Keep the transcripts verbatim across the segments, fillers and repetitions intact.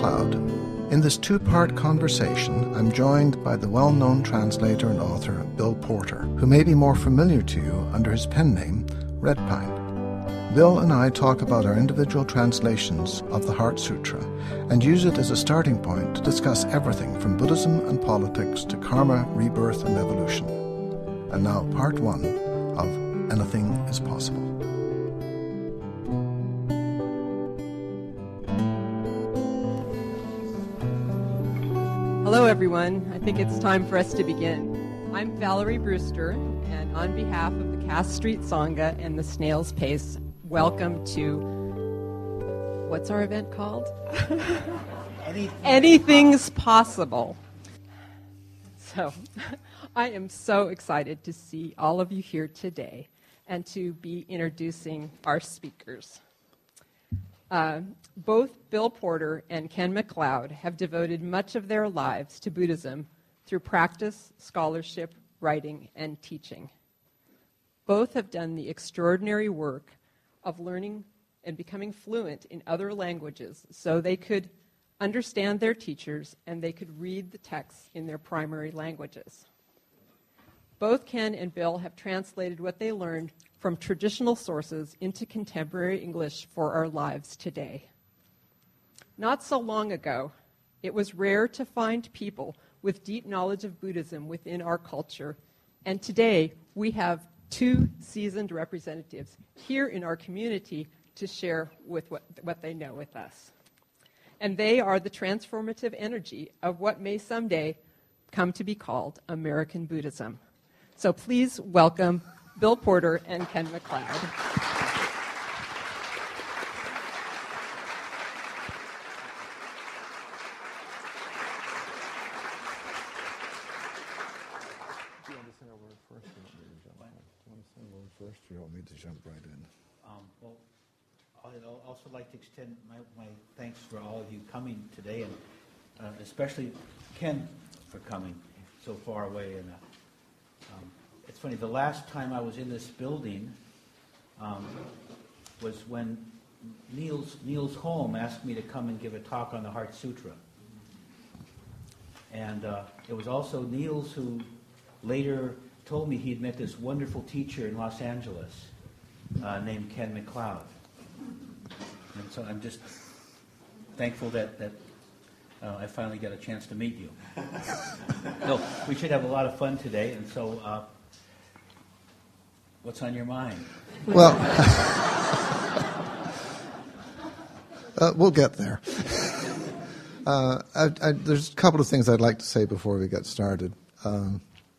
MacLeod. In this two-part conversation, I'm joined by the well-known translator and author Bill Porter, who may be more familiar to you under his pen name, Redpine. Bill and I talk about our individual translations of the Heart Sutra and use it as a starting point to discuss everything from Buddhism and politics to karma, rebirth, and evolution. And now part one of Anything is Possible. Hello everyone, I think it's time for us to begin. I'm Valerie Brewster, and on behalf of the Cass Street Sangha and the Snail's Pace, welcome to, what's our event called? Anything. Anything's Possible. So, I am so excited to see all of you here today and to be introducing our speakers. Uh, both Bill Porter and Ken MacLeod have devoted much of their lives to Buddhism through practice, scholarship, writing, and teaching. Both have done the extraordinary work of learning and becoming fluent in other languages so they could understand their teachers and they could read the texts in their primary languages. Both Ken and Bill have translated what they learned from traditional sources into contemporary English for our lives today. Not so long ago, it was rare to find people with deep knowledge of Buddhism within our culture, and today we have two seasoned representatives here in our community to share with what, what they know with us. And they are the transformative energy of what may someday come to be called American Buddhism. So please welcome Bill Porter and Ken MacLeod. Do you want to say a word first? Do you want me to jump in? Do you want to say a word first, or do you want me to jump right in? Um, well, I'd also like to extend my, my thanks for all of you coming today, and uh, especially Ken for coming so far away. And uh, um, it's funny, the last time I was in this building um, was when Niels, Niels Holm asked me to come and give a talk on the Heart Sutra. And uh, it was also Niels who later told me he'd met this wonderful teacher in Los Angeles uh, named Ken MacLeod. And so I'm just thankful that, that uh, I finally got a chance to meet you. No, we should have a lot of fun today, and so uh, what's on your mind? Well, uh, we'll get there. Uh, I, I, there's a couple of things I'd like to say before we get started. Um,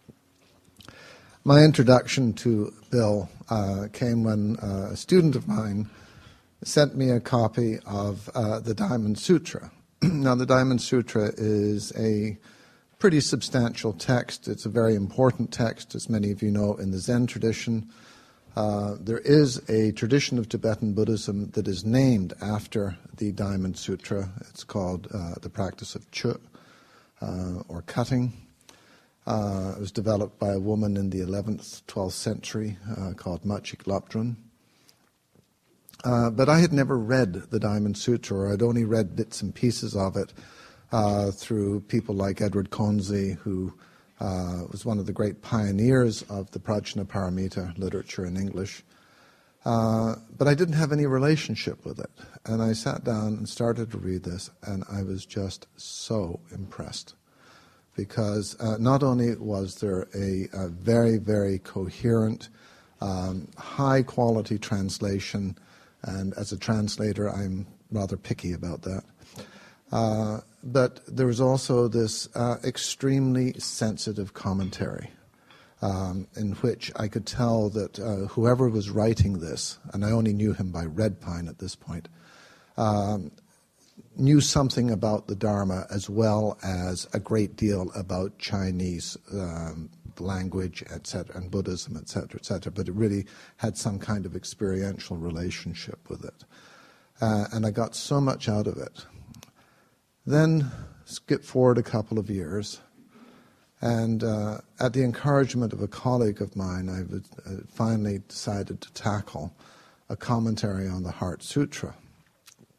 my introduction to Bill uh, came when uh, a student of mine sent me a copy of uh, the Diamond Sutra. Now, the Diamond Sutra is a pretty substantial text. It's a very important text, as many of you know, in the Zen tradition. Uh, there is a tradition of Tibetan Buddhism that is named after the Diamond Sutra. It's called uh, the practice of Chu, uh, or cutting. Uh, it was developed by a woman in the eleventh, twelfth century uh, called Machik Lapdrön. Uh, but I had never read the Diamond Sutra, or I'd only read bits and pieces of it uh, through people like Edward Conze, who uh, was one of the great pioneers of the Prajnaparamita literature in English. Uh, but I didn't have any relationship with it. And I sat down and started to read this, and I was just so impressed. Because uh, not only was there a, a very, very coherent, um, high-quality translation, and as a translator, I'm rather picky about that. Uh, but there was also this uh, extremely sensitive commentary um, in which I could tell that uh, whoever was writing this, and I only knew him by Redpine at this point, um, knew something about the Dharma as well as a great deal about Chinese um, language, et cetera, and Buddhism, et cetera, et cetera, but it really had some kind of experiential relationship with it. Uh, and I got so much out of it. Then skip forward a couple of years, and uh, at the encouragement of a colleague of mine, I would, uh, finally decided to tackle a commentary on the Heart Sutra.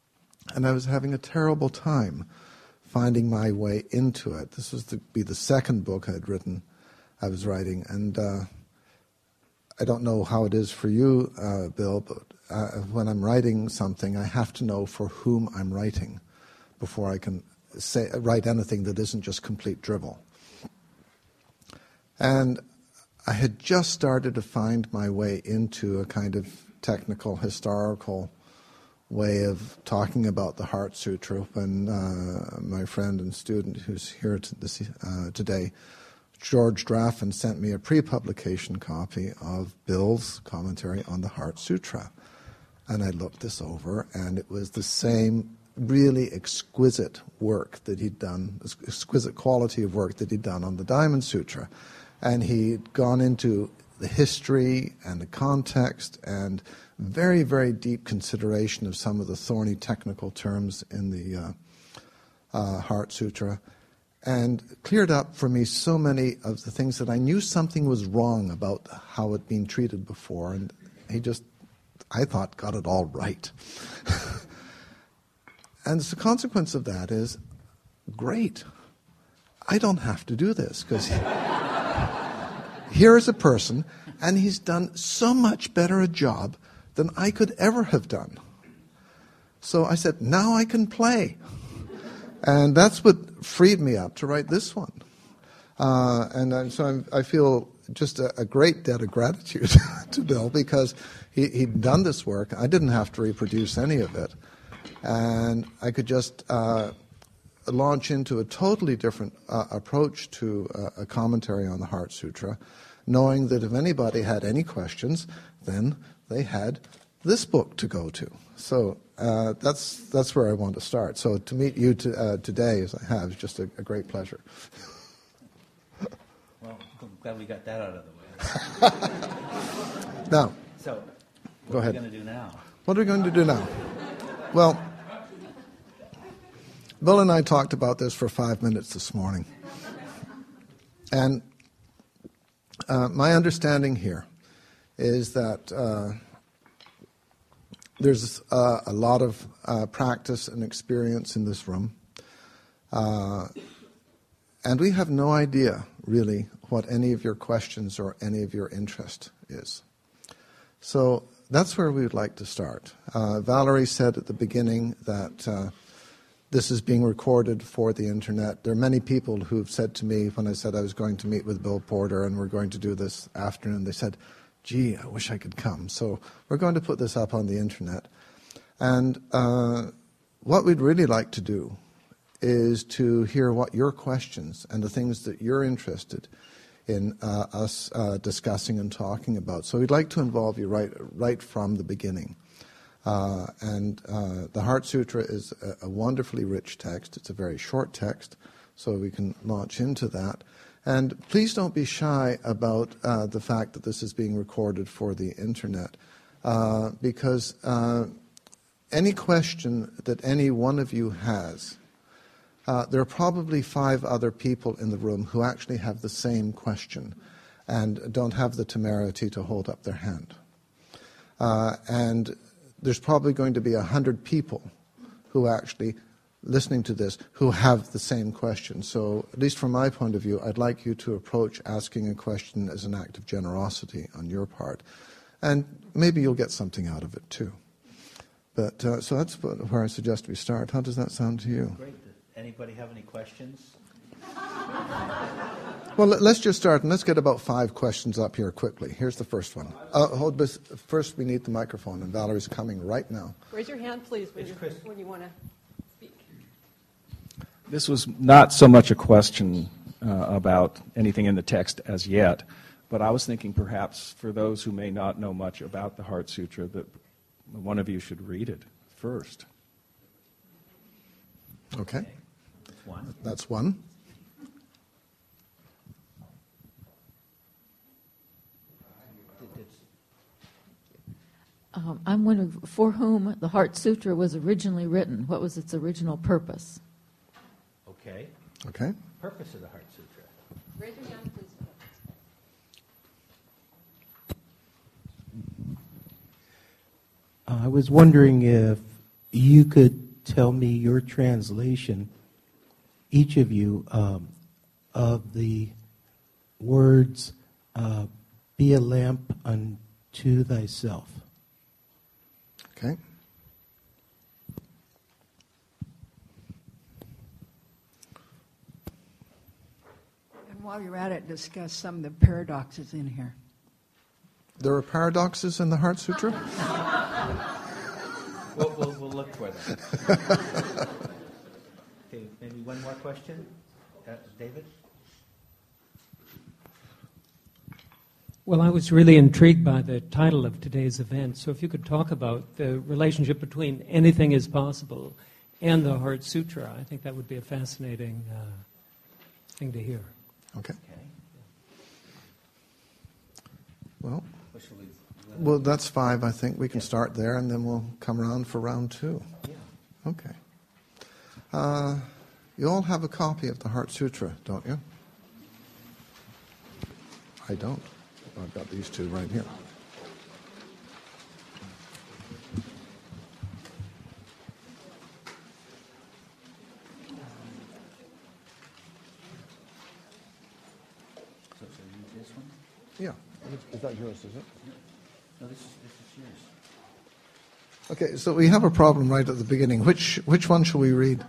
And I was having a terrible time finding my way into it. This was to be the second book I'd written, I was writing. And uh, I don't know how it is for you, uh, Bill, but uh, when I'm writing something, I have to know for whom I'm writing before I can say write anything that isn't just complete drivel. And I had just started to find my way into a kind of technical, historical way of talking about the Heart Sutra when uh, my friend and student who's here to this, uh, today, George Draffin, sent me a pre-publication copy of Bill's commentary on the Heart Sutra. And I looked this over, and it was the same really exquisite work that he'd done, exquisite quality of work that he'd done on the Diamond Sutra. And he'd gone into the history and the context and very, very deep consideration of some of the thorny technical terms in the uh, uh, Heart Sutra, and cleared up for me so many of the things that I knew something was wrong about how it'd been treated before. And he just, I thought, got it all right. And the consequence of that is, great, I don't have to do this, because here is a person, and he's done so much better a job than I could ever have done. So I said, now I can play. And that's what freed me up to write this one. Uh, and I'm, so I'm, I feel just a, a great debt of gratitude to Bill, because he, he'd done this work. I didn't have to reproduce any of it. And I could just uh, launch into a totally different uh, approach to uh, a commentary on the Heart Sutra, knowing that if anybody had any questions, then they had this book to go to. So uh, that's that's where I want to start. So to meet you to, uh, today, as I have, is just a, a great pleasure. Well, I'm glad we got that out of the way. Now, So, what Go are ahead. we going to do now? what are we going to do now? Well, Bill and I talked about this for five minutes this morning. And uh, my understanding here is that uh, there's uh, a lot of uh, practice and experience in this room. Uh, and we have no idea, really, what any of your questions or any of your interest is. So that's where we would like to start. Uh, Valerie said at the beginning that uh, this is being recorded for the internet. There are many people who've said to me when I said I was going to meet with Bill Porter and we're going to do this afternoon, they said, gee, I wish I could come. So we're going to put this up on the internet. And uh, what we'd really like to do is to hear what your questions and the things that you're interested in uh, us uh, discussing and talking about. So we'd like to involve you right, right from the beginning. Uh, and uh, the Heart Sutra is a, a wonderfully rich text. It's a very short text, so we can launch into that. And please don't be shy about uh, the fact that this is being recorded for the internet, uh, because uh, any question that any one of you has, uh, there are probably five other people in the room who actually have the same question and don't have the temerity to hold up their hand. Uh, and there's probably going to be a hundred people who actually, listening to this, who have the same question. So, at least from my point of view, I'd like you to approach asking a question as an act of generosity on your part. And maybe you'll get something out of it, too. But, uh, so that's where I suggest we start. How does that sound to you? Great. Does anybody have any questions? Well, let's just start, and let's get about five questions up here quickly. Here's the first one. Uh, hold this. First, we need the microphone, and Valerie's coming right now. Raise your hand, please, when, It's you, Chris. when you want to speak. This was not so much a question uh, about anything in the text as yet, but I was thinking perhaps for those who may not know much about the Heart Sutra, that one of you should read it first. Okay, That's one. that's one. It's- Um, I'm wondering, for whom the Heart Sutra was originally written? What was its original purpose? Okay. Okay. Purpose of the Heart Sutra. Raise your hand, please. I was wondering if you could tell me your translation, each of you, um, of the words, uh, be a lamp unto thyself. Okay. And while you're at it, discuss some of the paradoxes in here. There are paradoxes in the Heart Sutra? We'll, we'll, we'll look for them. Okay, maybe one more question? Uh, David? Well, I was really intrigued by the title of today's event. So if you could talk about the relationship between Anything is Possible and the Heart Sutra, I think that would be a fascinating uh, thing to hear. Okay. Okay. Well, What shall we? well, that's five, I think. We can start there, and then we'll come around for round two. Yeah. Okay. Uh, you all have a copy of the Heart Sutra, don't you? I don't. I've got these two right here. So, so read this one? Yeah. Is that yours, is it? No, this is, this is yours. Okay, so we have a problem right at the beginning. Which which one shall we read?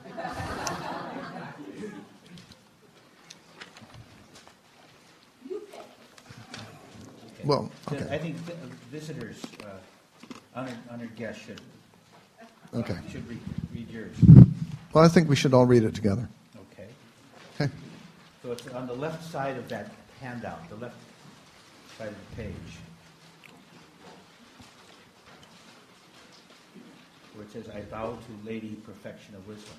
Well, okay. I think vi- visitors, uh, honored, honored guests should, Okay. should read, read yours. Well, I think we should all read it together. Okay. Okay. So it's on the left side of that handout, the left side of the page, where it says, I bow to Lady Perfection of Wisdom.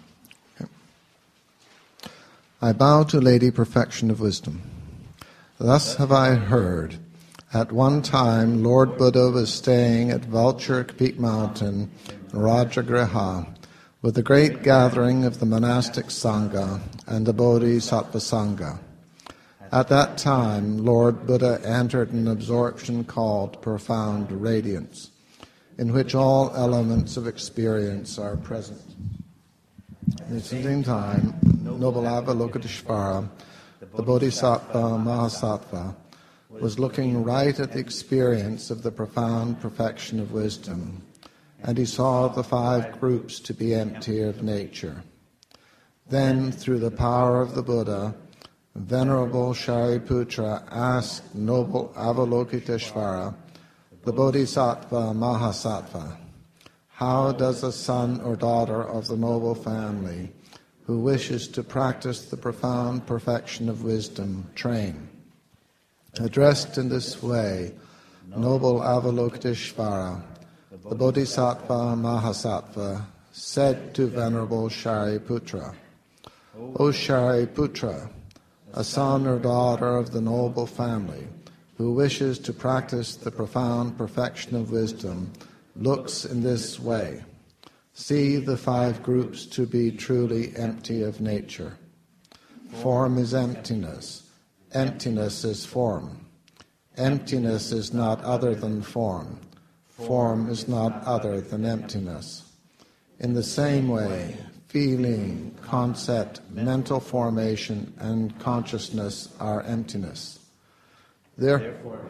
I bow to Lady Perfection of Wisdom. Thus have I heard. At one time, Lord Buddha was staying at Vulture Peak Mountain, Rajagriha, with a great gathering of the monastic Sangha and the Bodhisattva Sangha. At that time, Lord Buddha entered an absorption called profound radiance, in which all elements of experience are present. At the same time, noble Avalokiteshvara, the Bodhisattva Mahasattva, was looking right at the experience of the profound perfection of wisdom, and he saw the five groups to be empty of nature. Then, through the power of the Buddha, Venerable Shariputra asked noble Avalokiteshvara, the Bodhisattva Mahasattva, how does a son or daughter of the noble family who wishes to practice the profound perfection of wisdom train? Addressed in this way, noble Avalokiteshvara, the Bodhisattva Mahasattva, said to Venerable Shariputra, O Shariputra, a son or daughter of the noble family who wishes to practice the profound perfection of wisdom looks in this way. See the five groups to be truly empty of nature. Form is emptiness. Emptiness is form. Emptiness is not other than form. Form is not other than emptiness. In the same way, feeling, concept, mental formation, and consciousness are emptiness. Therefore,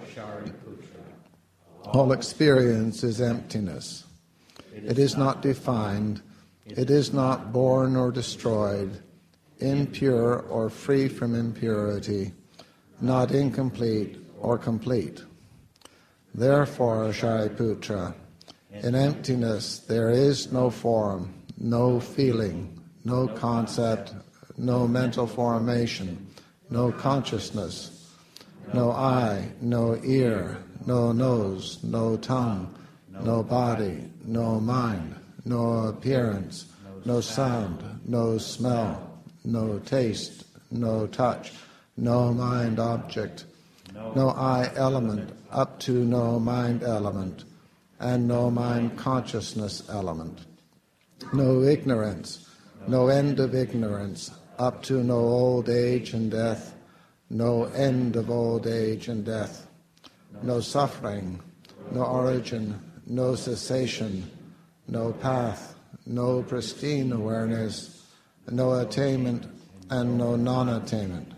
all experience is emptiness. It is not defined. It is not born or destroyed, impure or free from impurity, not incomplete or complete. Therefore, Shariputra, in emptiness there is no form, no feeling, no concept, no mental formation, no consciousness, no eye, no ear, no nose, no tongue, no body, no mind, no appearance, no sound, no smell, no taste, no touch, no mind object, no I element up to no mind element, and no mind consciousness element. No ignorance, no end of ignorance, up to no old age and death, no end of old age and death. No suffering, no origin, no cessation, no path, no pristine awareness, no attainment, and no non-attainment.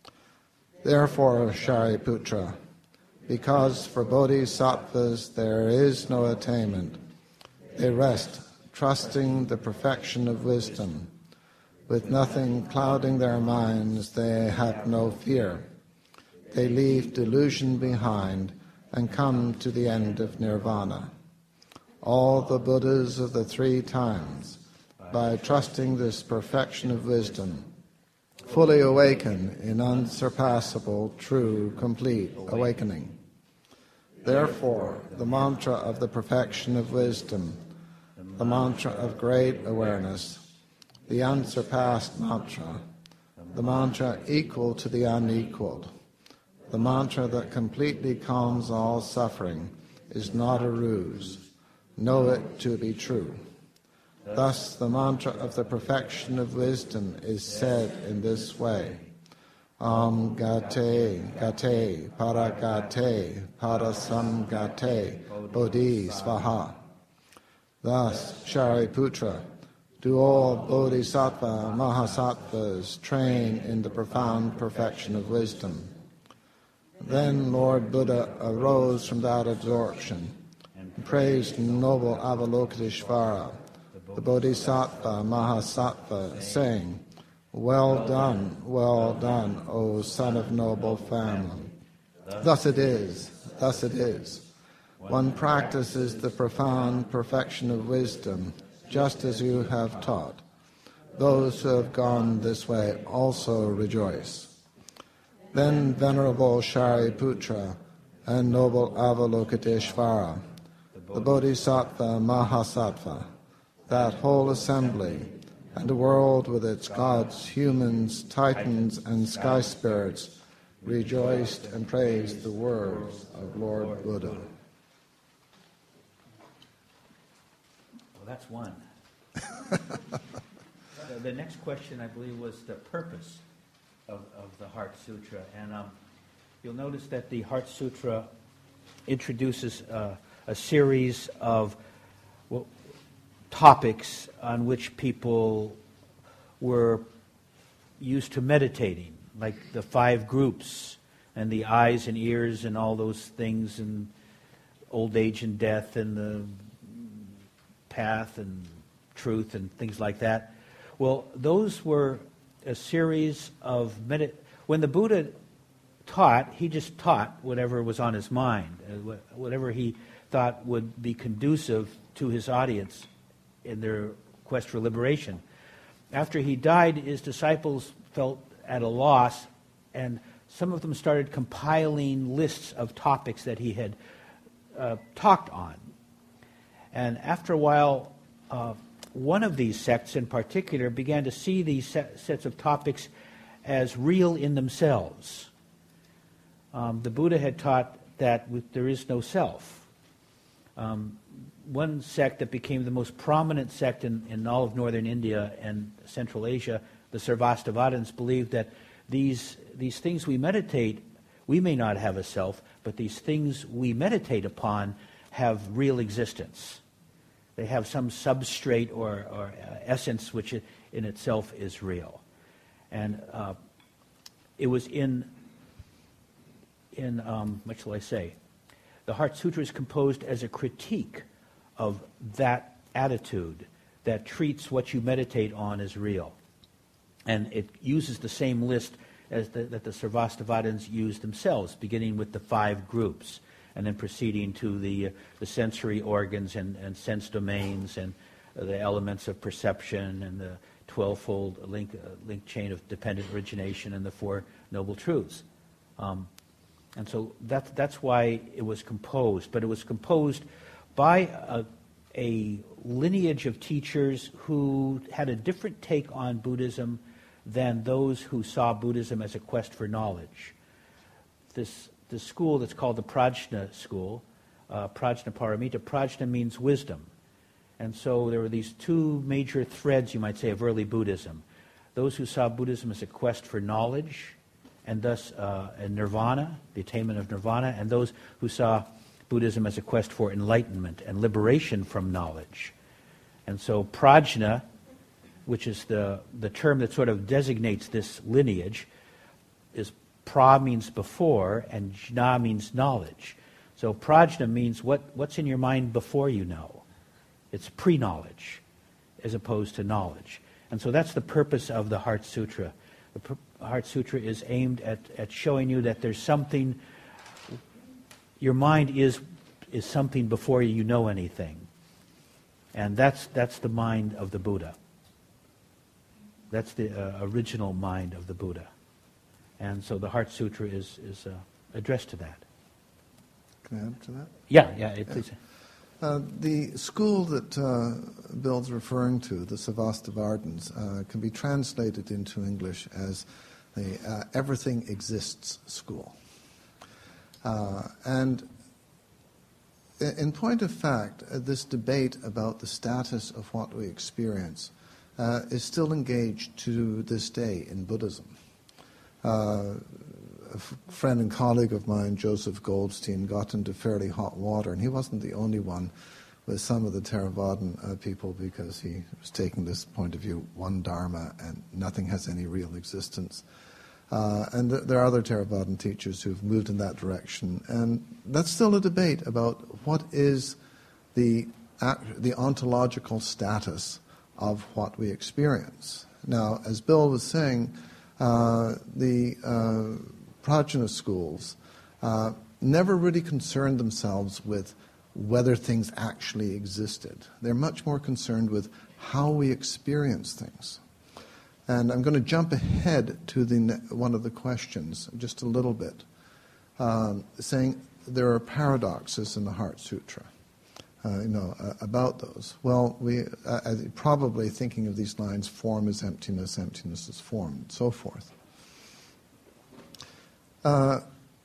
Therefore, Shariputra, because for bodhisattvas there is no attainment, they rest, trusting the perfection of wisdom. With nothing clouding their minds, they have no fear. They leave delusion behind and come to the end of nirvana. All the Buddhas of the three times, by trusting this perfection of wisdom, fully awaken in unsurpassable, true, complete awakening. Therefore, the mantra of the perfection of wisdom, the mantra of great awareness, the unsurpassed mantra, the mantra equal to the unequaled, the mantra that completely calms all suffering, is not a ruse. Know it to be true. Thus, the mantra of the perfection of wisdom is said in this way: Am gate, gate, paragate, parasamgate, bodhi svaha. Thus, Shariputra, do all bodhisattva mahasattvas train in the profound perfection of wisdom. Then Lord Buddha arose from that absorption and praised noble Avalokiteshvara, the bodhisattva mahasattva, saying, Well done, well done, O son of noble family. Thus it is, thus it is. One practices the profound perfection of wisdom, just as you have taught. Those who have gone this way also rejoice. Then Venerable Shariputra and noble Avalokiteshvara, the Bodhisattva Mahasattva, that whole assembly, and the world with its gods, humans, titans, and sky spirits, rejoiced and praised the words of Lord Buddha. Well, that's one. the, the next question, I believe, was the purpose of, of the Heart Sutra. And um, you'll notice that the Heart Sutra introduces uh, a series of well, topics on which people were used to meditating, like the five groups and the eyes and ears and all those things, and old age and death and the path and truth and things like that. Well, those were a series of medit. When the Buddha taught, he just taught whatever was on his mind, whatever he thought would be conducive to his audience in their quest for liberation. After he died, his disciples felt at a loss, and some of them started compiling lists of topics that he had uh, talked on. And after a while, uh, one of these sects in particular began to see these set, sets of topics as real in themselves. Um, the Buddha had taught that with, there is no self. Um, one sect that became the most prominent sect in, in all of northern India and Central Asia, the Sarvastivadins, believed that these, these things we meditate, we may not have a self, but these things we meditate upon have real existence. They have some substrate or, or uh, essence which in itself is real. And uh, it was in, in um, what shall I say, the Heart Sutra is composed as a critique of that attitude that treats what you meditate on as real. And it uses the same list as the, that the Sarvastivadins used themselves, beginning with the five groups, and then proceeding to the, uh, the sensory organs and, and sense domains, and uh, the elements of perception, and the twelve-fold link, uh, link chain of dependent origination, and the Four Noble Truths. Um, and so that, that's why it was composed. But it was composed by a, a lineage of teachers who had a different take on Buddhism than those who saw Buddhism as a quest for knowledge. This the school that's called the Prajna school, uh, Prajnaparamita. Prajna means wisdom. And so there were these two major threads, you might say, of early Buddhism. Those who saw Buddhism as a quest for knowledge, and thus uh, and nirvana, the attainment of nirvana, and those who saw Buddhism as a quest for enlightenment and liberation from knowledge. And so prajna, which is the, the term that sort of designates this lineage, is pra means before and jna means knowledge. So prajna means what, what's in your mind before you know. It's pre-knowledge as opposed to knowledge. And so that's the purpose of the Heart Sutra. The pr- Heart Sutra is aimed at, at showing you that there's something, your mind is is something before you know anything. And that's that's the mind of the Buddha. That's the uh, original mind of the Buddha. And so the Heart Sutra is, is uh, addressed to that. Can I add to that? Yeah, yeah, it, please. Uh, the school that uh, Bill's referring to, the Savastivardhans, uh, can be translated into English as the uh, Everything Exists School. Uh, and in point of fact, uh, this debate about the status of what we experience uh, is still engaged to this day in Buddhism. Uh, a f- friend and colleague of mine, Joseph Goldstein, got into fairly hot water, and he wasn't the only one with some of the Theravadan uh, people, because he was taking this point of view, one Dharma, and nothing has any real existence. Uh, and th- there are other Theravadan teachers who've moved in that direction, and that's still a debate about what is the act- the ontological status of what we experience. Now, as Bill was saying, uh, the uh, prajna schools uh, never really concerned themselves with whether things actually existed. They're much more concerned with how we experience things. And I'm going to jump ahead to the ne- one of the questions just a little bit, um, saying there are paradoxes in the Heart Sutra, uh, you know, uh, about those. Well, we uh, uh, probably thinking of these lines: form is emptiness, emptiness is form, and so forth. Uh,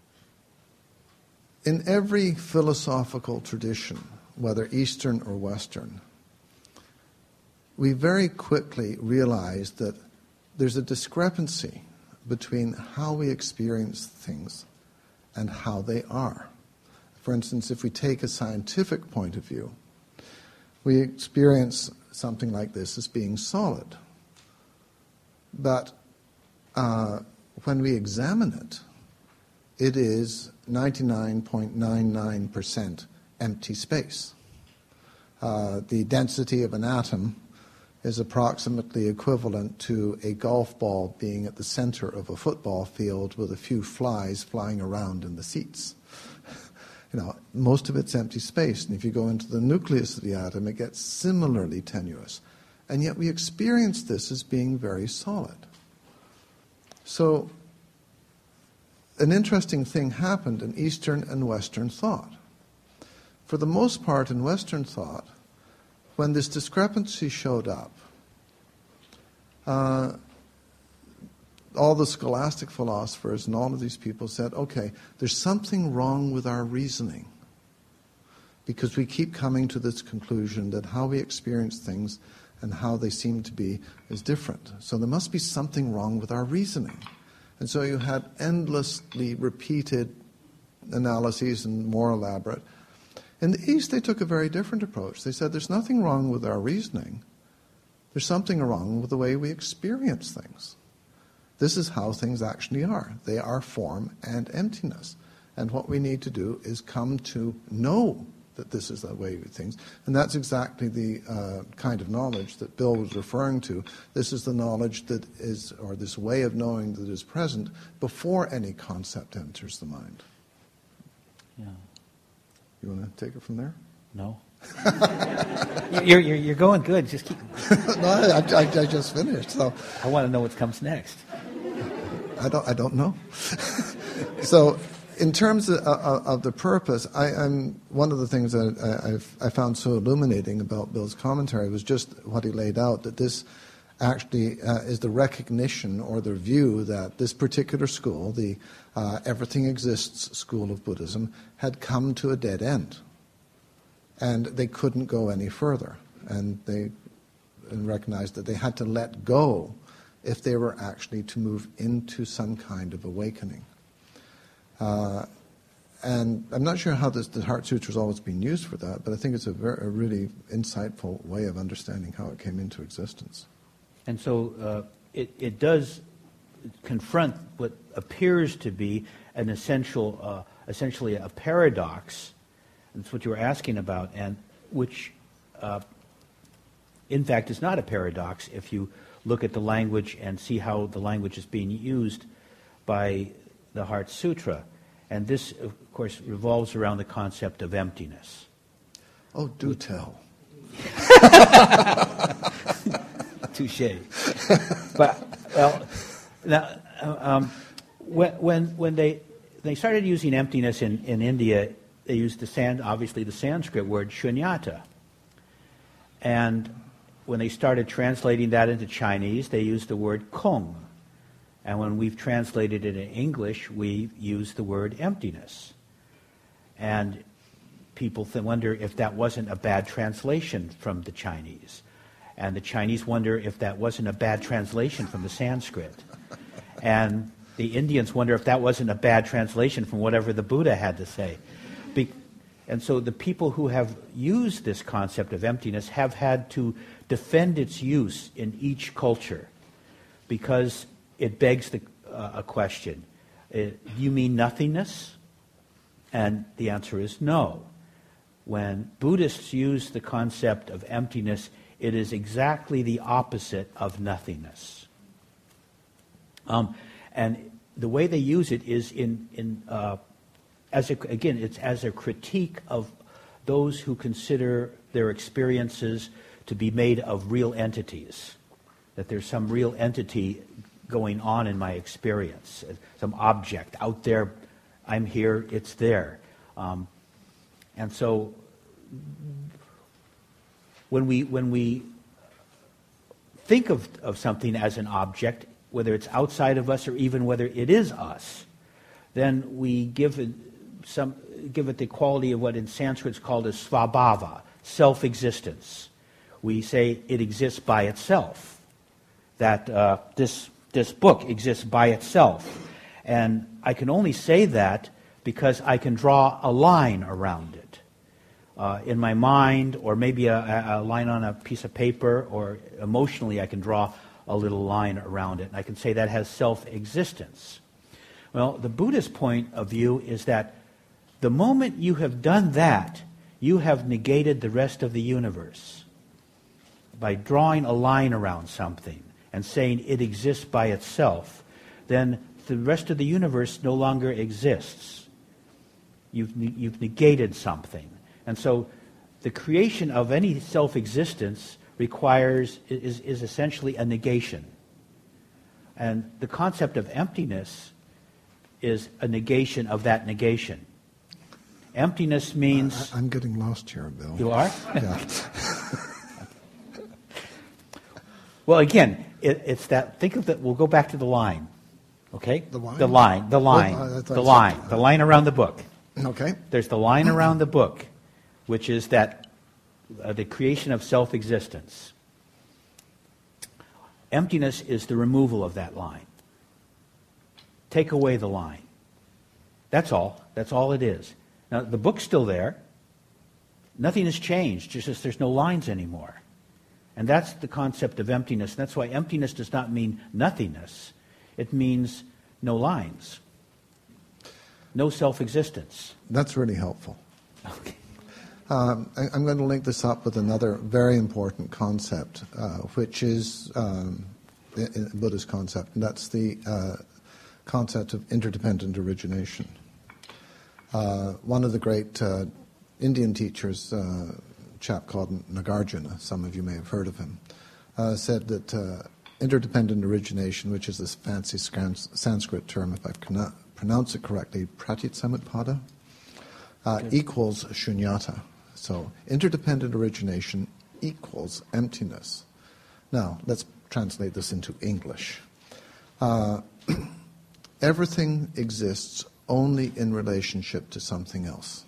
in every philosophical tradition, whether Eastern or Western, we very quickly realize that there's a discrepancy between how we experience things and how they are. For instance, if we take a scientific point of view, we experience something like this as being solid. But uh, when we examine it, it is ninety-nine point nine nine percent empty space. Uh, the density of an atom is approximately equivalent to a golf ball being at the center of a football field with a few flies flying around in the seats. You know, most of it's empty space, and if you go into the nucleus of the atom, it gets similarly tenuous. And yet we experience this as being very solid. So an interesting thing happened in Eastern and Western thought. For the most part in Western thought, when this discrepancy showed up, uh, all the scholastic philosophers and all of these people said, okay, there's something wrong with our reasoning, because we keep coming to this conclusion that how we experience things and how they seem to be is different. So there must be something wrong with our reasoning. And so you had endlessly repeated analyses and more elaborate. In the East, they took a very different approach. They said, there's nothing wrong with our reasoning. There's something wrong with the way we experience things. This is how things actually are. They are form and emptiness. And what we need to do is come to know that this is the way we things. And that's exactly the uh, kind of knowledge that Bill was referring to. This is the knowledge that is, or this way of knowing that is present before any concept enters the mind. Yeah. You want to take it from there? No. you're, you're, you're going good. Just keep. No, I, I, I just finished. So I want to know what comes next. I don't. I don't know. So, in terms of, of, of the purpose, I, I'm one of the things that I, I've, I found so illuminating about Bill's commentary was just what he laid out. That this actually uh, is the recognition or the view that this particular school, the uh, Everything Exists school of Buddhism, had come to a dead end. And they couldn't go any further. And they and recognized that they had to let go if they were actually to move into some kind of awakening. Uh, and I'm not sure how this, the Heart Sutra has always been used for that, but I think it's a, very, a really insightful way of understanding how it came into existence. And so uh, it, it does confront what appears to be an essential, uh, essentially a paradox. That's what you were asking about, and which, uh, in fact, is not a paradox if you look at the language and see how the language is being used by the Heart Sutra. And this, of course, revolves around the concept of emptiness. Oh, do tell. Touché. But, well, now, um, when, when, when they, they started using emptiness in, in India, they used the san, obviously the Sanskrit word shunyata. And when they started translating that into Chinese, they used the word kong. And when we've translated it in English, we use the word emptiness. And people th- wonder if that wasn't a bad translation from the Chinese. And the Chinese wonder if that wasn't a bad translation from the Sanskrit. And the Indians wonder if that wasn't a bad translation from whatever the Buddha had to say. Be- and so the people who have used this concept of emptiness have had to defend its use in each culture, because it begs the, uh, a question. Uh, do you mean nothingness? And the answer is no. When Buddhists use the concept of emptiness, it is exactly the opposite of nothingness. Um, and the way they use it is in, in uh, as a, again, it's as a critique of those who consider their experiences to be made of real entities, that there's some real entity going on in my experience, some object out there. I'm here, it's there. Um, and so when we when we think of, of something as an object, whether it's outside of us or even whether it is us, then we give it some give it the quality of what in Sanskrit is called as svabhava, self-existence. We say it exists by itself, that uh, this This book exists by itself. And I can only say that because I can draw a line around it uh, in my mind, or maybe a, a line on a piece of paper, or emotionally I can draw a little line around it. And I can say that has self-existence. Well, the Buddhist point of view is that the moment you have done that, you have negated the rest of the universe by drawing a line around something and saying it exists by itself. Then the rest of the universe no longer exists. You've, you've negated something. And so the creation of any self-existence requires, is, is essentially a negation. And the concept of emptiness is a negation of that negation. Emptiness means... I, I'm getting lost here, Bill. You are? Yeah. Well, again, it, it's that, think of that, we'll go back to the line, okay? The line? The line, the line, Well, I thought the you line, said- the line around the book. Okay. There's the line around the book, which is that uh, the creation of self-existence. Emptiness is the removal of that line. Take away the line. That's all. That's all it is. Now, the book's still there. Nothing has changed, just as there's no lines anymore. And that's the concept of emptiness. That's why emptiness does not mean nothingness. It means no lines. No self-existence. That's really helpful. Okay. Um, I, I'm going to link this up with another very important concept, uh, which is um, a, a Buddhist concept, and that's the uh, concept of interdependent origination. Uh, one of the great uh, Indian teachers, uh, a chap called Nagarjuna, some of you may have heard of him, uh, said that uh, interdependent origination, which is this fancy Sanskrit term, if I can pronounce it correctly, pratitsamutpada, uh, okay. equals shunyata. So interdependent origination equals emptiness. Now, let's translate this into English. Uh, everything exists only in relationship to something else.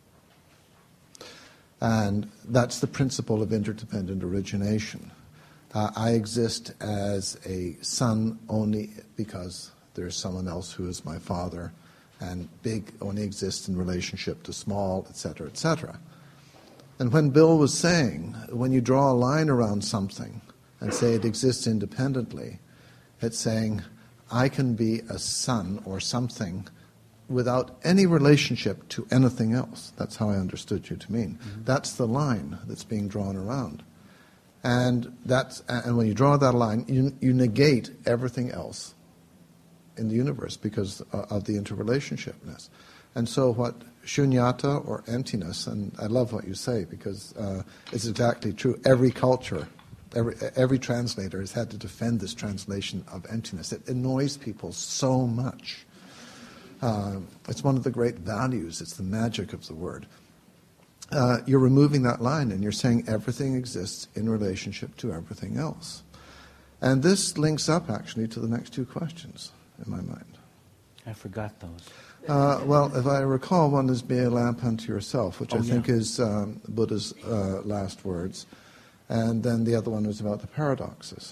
And that's the principle of interdependent origination. Uh, I exist as a son only because there's someone else who is my father, and big only exists in relationship to small, et cetera, et cetera. And when Bill was saying, when you draw a line around something and say it exists independently, it's saying, I can be a son or something without any relationship to anything else. That's how I understood you to mean. Mm-hmm. That's the line that's being drawn around. And that's and when you draw that line, you, you negate everything else in the universe because of the interrelationshipness. And so what shunyata, or emptiness, and I love what you say because uh, it's exactly true. Every culture, every, every translator has had to defend this translation of emptiness. It annoys people so much. Uh, it's one of the great values. It's the magic of the word. Uh, you're removing that line and you're saying everything exists in relationship to everything else. And this links up actually to the next two questions in my mind. I forgot those. Uh, well, if I recall, one is be a lamp unto yourself, which oh, I think yeah. is um, Buddha's uh, last words. And then the other one was about the paradoxes.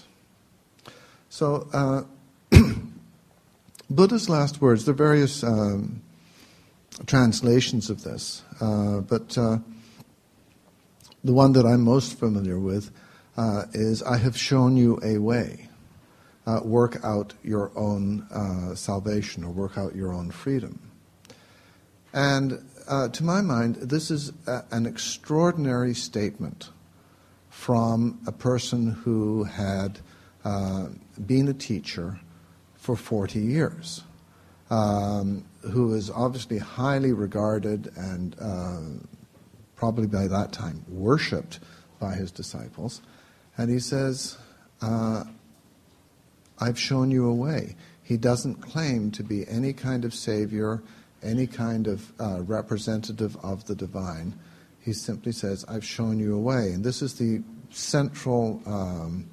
So uh, Buddha's last words, there are various um, translations of this, uh, but uh, the one that I'm most familiar with uh, is, I have shown you a way. Uh, work out your own uh, salvation or work out your own freedom. And uh, to my mind, this is a, an extraordinary statement from a person who had uh, been a teacher for forty years, um, who is obviously highly regarded and uh, probably by that time worshipped by his disciples. And he says, uh, I've shown you a way. He doesn't claim to be any kind of savior, any kind of uh, representative of the divine. He simply says, I've shown you a way. And this is the central um,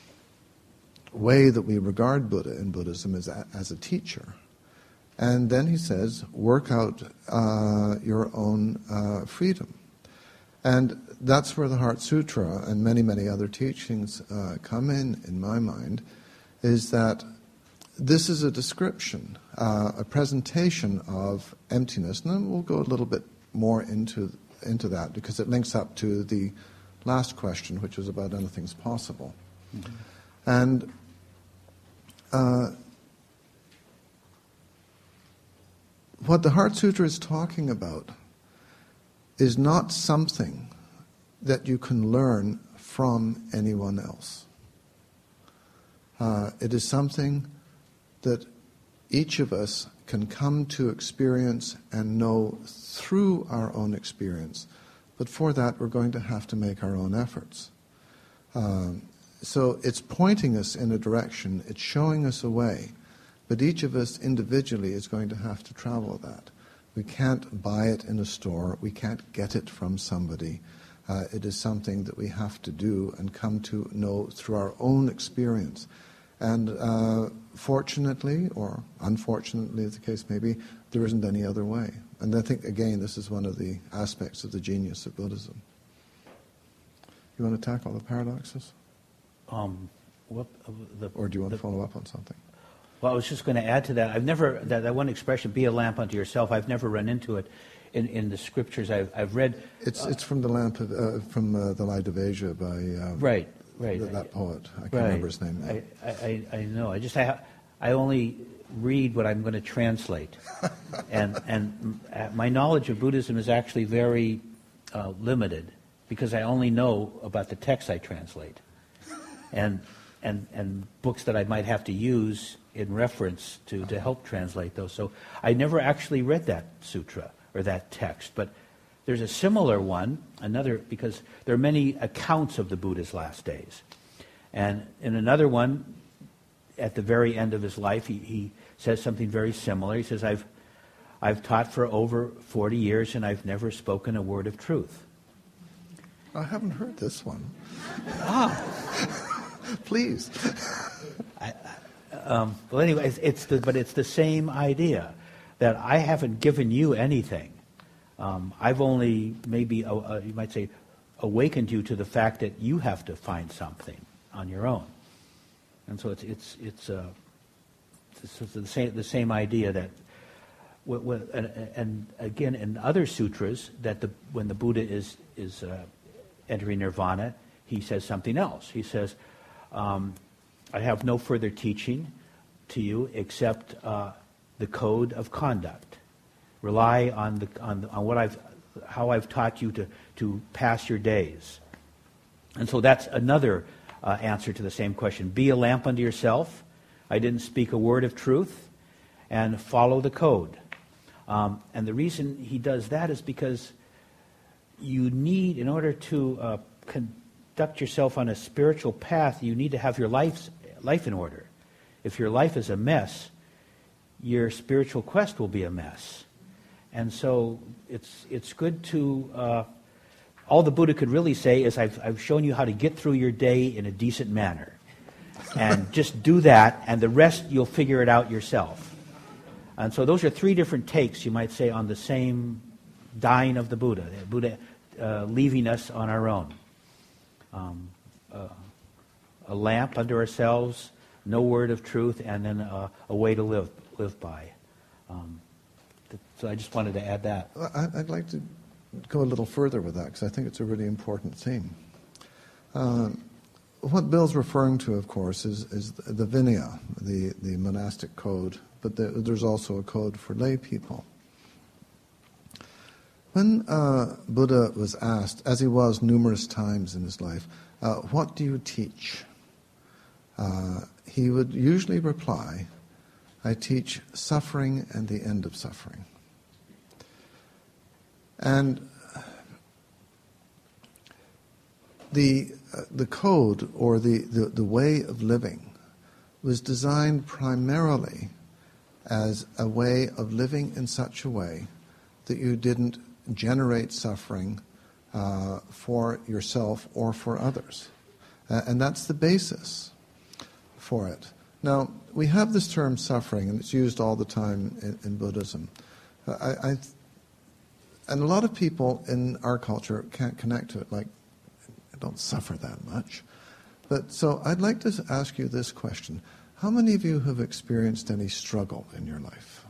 way that we regard Buddha in Buddhism as a, as a teacher. And then he says, work out uh, your own uh, freedom. And that's where the Heart Sutra and many, many other teachings uh, come in, in my mind, is that this is a description, uh, a presentation of emptiness. And then we'll go a little bit more into into that because it links up to the last question, which was about anything's possible. Mm-hmm. And uh, what the Heart Sutra is talking about is not something that you can learn from anyone else. Uh, it is something that each of us can come to experience and know through our own experience. But for that, we're going to have to make our own efforts. Um, so it's pointing us in a direction, it's showing us a way, but each of us individually is going to have to travel that. We can't buy it in a store, we can't get it from somebody. Uh, it is something that we have to do and come to know through our own experience. And uh, fortunately, or unfortunately, as the case may be, there isn't any other way. And I think, again, this is one of the aspects of the genius of Buddhism. You want to tackle the paradoxes? Um, what, uh, the, or do you want the, to follow up on something? Well, I was just going to add to that. I've never, that, that one expression, be a lamp unto yourself, I've never run into it in, in the scriptures I've, I've read. It's, uh, it's from the lamp of, uh, from uh, the Light of Asia by... Um, right. Right. That, that poet. I can't right. remember his name now. I, I, I know. I just I, I only read what I'm going to translate, and and my knowledge of Buddhism is actually very uh, limited because I only know about the texts I translate, and and and books that I might have to use in reference to to help translate those. So I never actually read that sutra or that text, but there's a similar one, another, because there are many accounts of the Buddha's last days. And in another one, at the very end of his life, he, he says something very similar. He says, I've, I've taught for over forty years and I've never spoken a word of truth. I haven't heard this one. Ah. Please. I, um, well, anyway, it's, it's the, but it's the same idea, that I haven't given you anything. Um, I've only maybe, uh, uh, you might say, awakened you to the fact that you have to find something on your own. And so it's it's it's, uh, it's the same the same idea that wh- wh- and, and again, in other sutras, that the when the Buddha is is uh, entering nirvana, he says something else. He says, um, "I have no further teaching to you except uh, the code of conduct. Rely on the on, the, on what I've how I've taught you to to pass your days." And so that's another uh, answer to the same question. Be a lamp unto yourself. I didn't speak a word of truth, and follow the code. Um, and the reason he does that is because you need, in order to uh, conduct yourself on a spiritual path, you need to have your life, life in order. If your life is a mess, your spiritual quest will be a mess. And so it's it's good to, uh, all the Buddha could really say is, I've, I've shown you how to get through your day in a decent manner. And just do that, and the rest you'll figure it out yourself. And so those are three different takes, you might say, on the same dying of the Buddha. The Buddha uh, leaving us on our own. Um, uh, a lamp unto ourselves, no word of truth, and then uh, a way to live live by. Um, so I just wanted to add that. I'd like to go a little further with that, because I think it's a really important theme. Um, What Bill's referring to, of course, is, is the Vinaya, the, the monastic code, but the, there's also a code for lay people. When uh, Buddha was asked, as he was numerous times in his life, uh, what do you teach? Uh, he would usually reply, I teach suffering and the end of suffering. And the uh, the code, or the, the, the way of living, was designed primarily as a way of living in such a way that you didn't generate suffering uh, for yourself or for others. Uh, and that's the basis for it. Now, we have this term suffering, and it's used all the time in, in Buddhism. Uh, I, I, and a lot of people in our culture can't connect to it, like, I don't suffer that much. But so I'd like to ask you this question. How many of you have experienced any struggle in your life?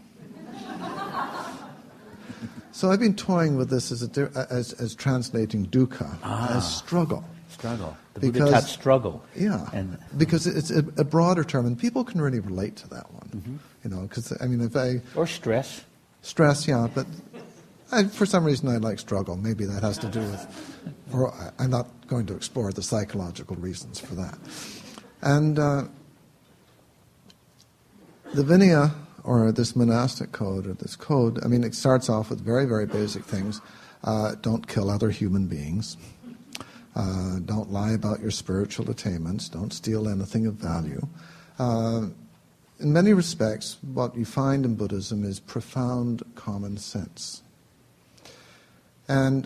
So I've been toying with this as, a, as, as translating dukkha ah, as struggle. Struggle. The Because- Buddha taught struggle. Yeah, And, because it's a, a broader term, and people can really relate to that one. Mm-hmm. You know, because I mean, if I or stress. stress, yeah, but I, for some reason I like struggle. Maybe that has to do with, or I- I'm not going to explore the psychological reasons for that. And uh, the Vinaya, or this monastic code, or this code, I mean, it starts off with very, very basic things. Uh, don't kill other human beings. Uh, don't lie about your spiritual attainments. Don't steal anything of value. Uh, in many respects, what you find in Buddhism is profound common sense. And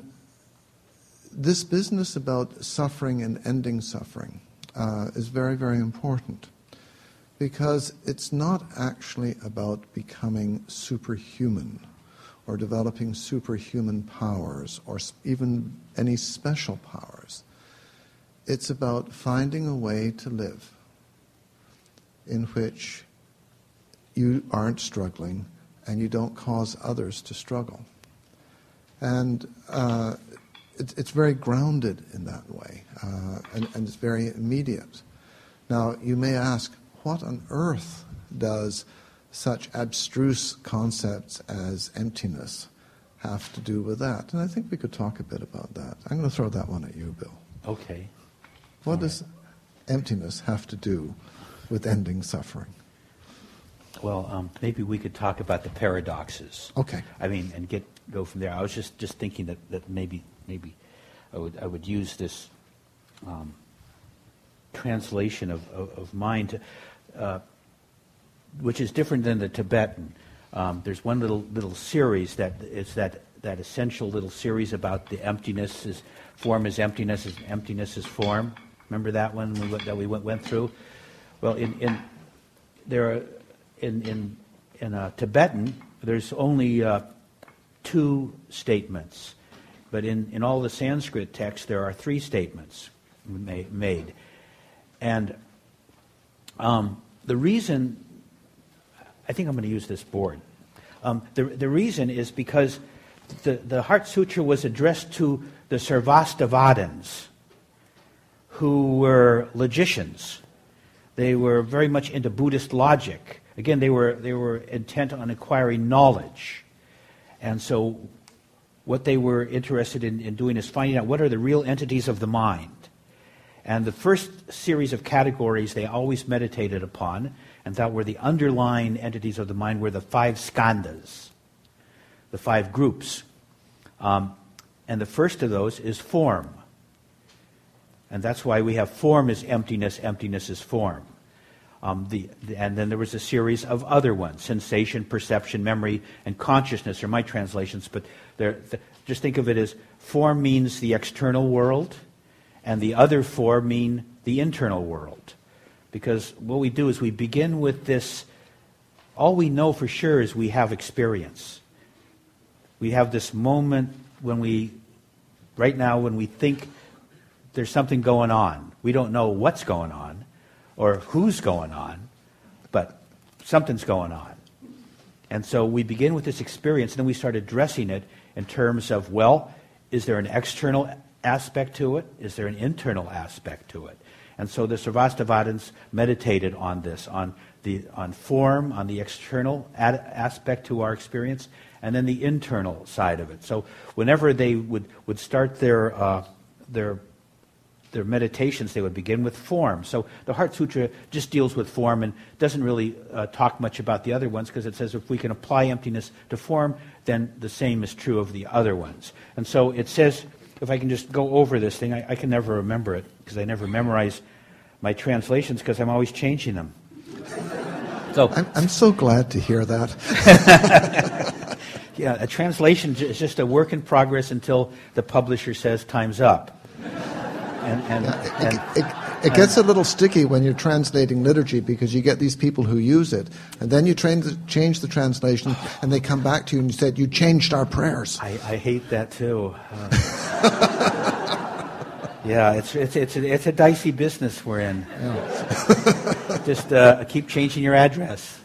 this business about suffering and ending suffering uh, is very, very important, because it's not actually about becoming superhuman or developing superhuman powers or even any special powers. It's about finding a way to live in which you aren't struggling and you don't cause others to struggle. And uh, it, it's very grounded in that way, uh, and, and it's very immediate. Now, you may ask, what on earth does such abstruse concepts as emptiness have to do with that? And I think we could talk a bit about that. I'm going to throw that one at you, Bill. Okay. What All does emptiness have to do with ending suffering? Well, um, maybe we could talk about the paradoxes. Okay. I mean, and get go from there. I was just, just thinking that, that maybe maybe I would I would use this um, translation of, of, of mine to, uh, which is different than the Tibetan. Um, there's one little little series that is that that essential little series about the emptiness is form is emptiness is emptiness is form. Remember that one we went, that we went, went through? Well, in in there are in in in uh, Tibetan there's only uh, two statements, but in in all the Sanskrit texts there are three statements ma- made, and um, the reason I think I'm going to use this board. Um, the, the reason is because the, the Heart Sutra was addressed to the Sarvastivadins, who were logicians. They were very much into Buddhist logic. Again, they were, they were intent on acquiring knowledge. And so what they were interested in, in doing is finding out what are the real entities of the mind. And the first series of categories they always meditated upon, and that were the underlying entities of the mind, were the five skandhas, the five groups. Um, and the first of those is form. And that's why we have form is emptiness, emptiness is form. Um, the, the, and then there was a series of other ones, sensation, perception, memory, and consciousness are my translations, but the, just think of it as form means the external world, and the other four mean the internal world. Because what we do is we begin with this, all we know for sure is we have experience. We have this moment when we, right now, when we think there's something going on. We don't know what's going on or who's going on, but something's going on. And so we begin with this experience, and then we start addressing it in terms of, well, is there an external aspect to it? Is there an internal aspect to it? And so the Sarvastivadins meditated on this, on the on form, on the external ad- aspect to our experience, and then the internal side of it. So whenever they would, would start their uh, their their meditations, they would begin with form. So the Heart Sutra just deals with form and doesn't really uh, talk much about the other ones, because it says if we can apply emptiness to form, then the same is true of the other ones. And so it says, if I can just go over this thing, I, I can never remember it because I never memorize my translations because I'm always changing them. So I'm, I'm so glad to hear that. Yeah, a translation is just a work in progress until the publisher says time's up. And, and, yeah, and, it, it, it gets a little sticky when you're translating liturgy, because you get these people who use it, and then you train the, change the translation, and they come back to you and you said, you changed our prayers. I, I hate that too. Uh, yeah, it's it's it's a, it's a dicey business we're in. Yeah. Just uh, keep changing your address.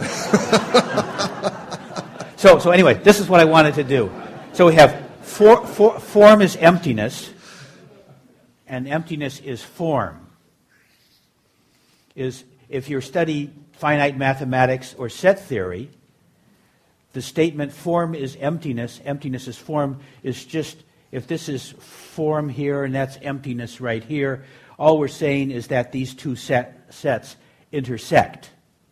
so so anyway, this is what I wanted to do. So we have for, for, form is emptiness. And emptiness is form. Is if you study finite mathematics or set theory, the statement form is emptiness, emptiness is form, is just, if this is form here and that's emptiness right here, all we're saying is that these two set, sets intersect.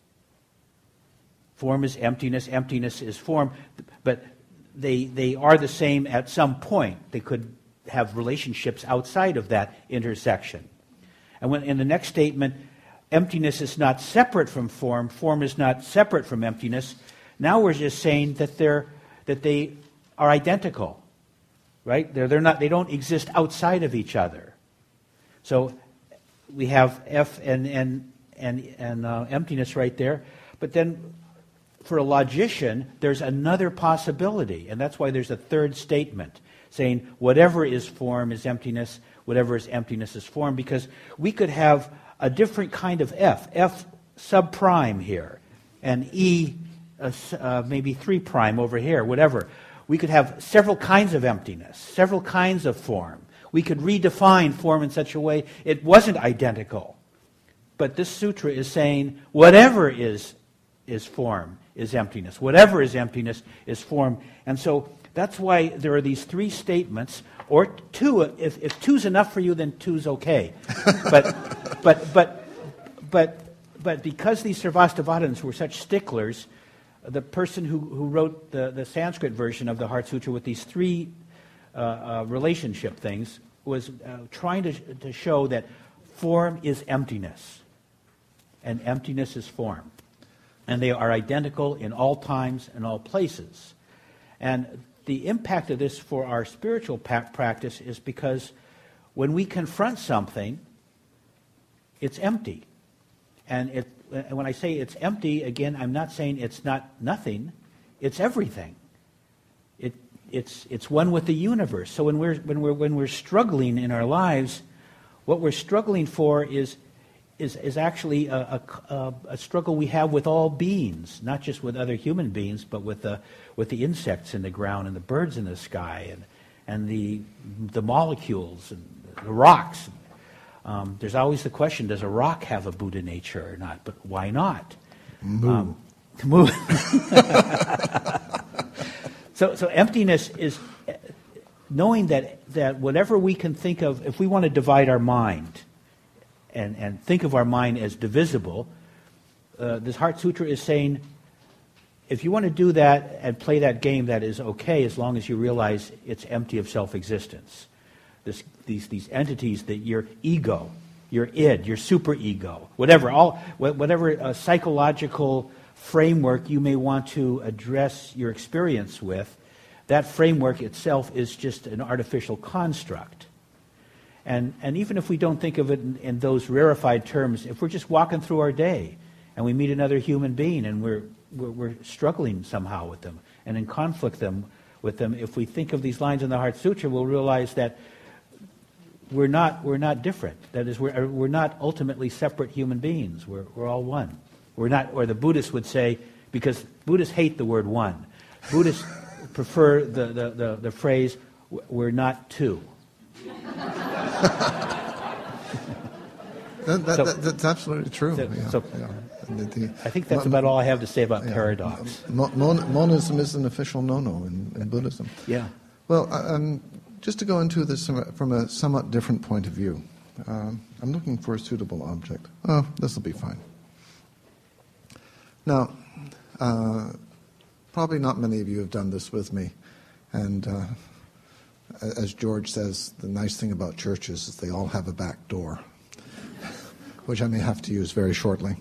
Form is emptiness, emptiness is form, but they they are the same at some point. They could have relationships outside of that intersection. And when in the next statement, emptiness is not separate from form, form is not separate from emptiness, now we're just saying that they're that they are identical. Right? They're they're not they don't exist outside of each other. So we have F and and and, and uh, emptiness right there, but then for a logician, there's another possibility, and that's why there's a third statement, saying whatever is form is emptiness, whatever is emptiness is form, because we could have a different kind of F, F subprime here, and E uh, uh, maybe three prime over here, whatever. We could have several kinds of emptiness, several kinds of form. We could redefine form in such a way it wasn't identical. But this sutra is saying whatever is is form is emptiness. Whatever is emptiness is form. And so that's why there are these three statements, or two. If, if two's enough for you, then two's okay. But but but but but because these Sarvastivadins were such sticklers, the person who, who wrote the, the Sanskrit version of the Heart Sutra with these three uh, uh, relationship things was uh, trying to, to show that form is emptiness, and emptiness is form. And they are identical in all times and all places. And the impact of this for our spiritual pa- practice is because when we confront something, it's empty. And it, when I say it's empty, again, I'm not saying it's not nothing. It's everything. It, it's, it's one with the universe. So when we're, when, we're, when we're struggling in our lives, what we're struggling for is is, is actually a, a, a struggle we have with all beings, not just with other human beings, but with the, with the insects in the ground and the birds in the sky and, and the, the molecules and the rocks. Um, there's always the question, does a rock have a Buddha nature or not? But why not? Moo. Um, moo. so, so emptiness is knowing that, that whatever we can think of, if we want to divide our mind and, and think of our mind as divisible, uh, this Heart Sutra is saying, if you want to do that and play that game, that is okay, as long as you realize it's empty of self-existence. This, these, these entities that your ego, your id, your superego, whatever, all, whatever uh, psychological framework you may want to address your experience with, that framework itself is just an artificial construct. And, and even if we don't think of it in, in those rarefied terms, if we're just walking through our day and we meet another human being and we're, we're, we're struggling somehow with them and in conflict them, with them, if we think of these lines in the Heart Sutra, we'll realize that we're not, we're not different. That is, we're, we're not ultimately separate human beings. We're, we're all one. We're not, or the Buddhists would say, because Buddhists hate the word one. Buddhists prefer the, the, the, the phrase, we're not two. that, that, so, that, that's absolutely true. So, yeah, so yeah. The, the, I think that's about all I have to say about yeah, paradox. Mon- mon- monism is an official no-no in, in Buddhism. Yeah. Well, um, just to go into this from a somewhat different point of view, um, I'm looking for a suitable object. Oh, this will be fine. Now, uh, probably not many of you have done this with me, and uh, as George says, the nice thing about churches is they all have a back door, which I may have to use very shortly.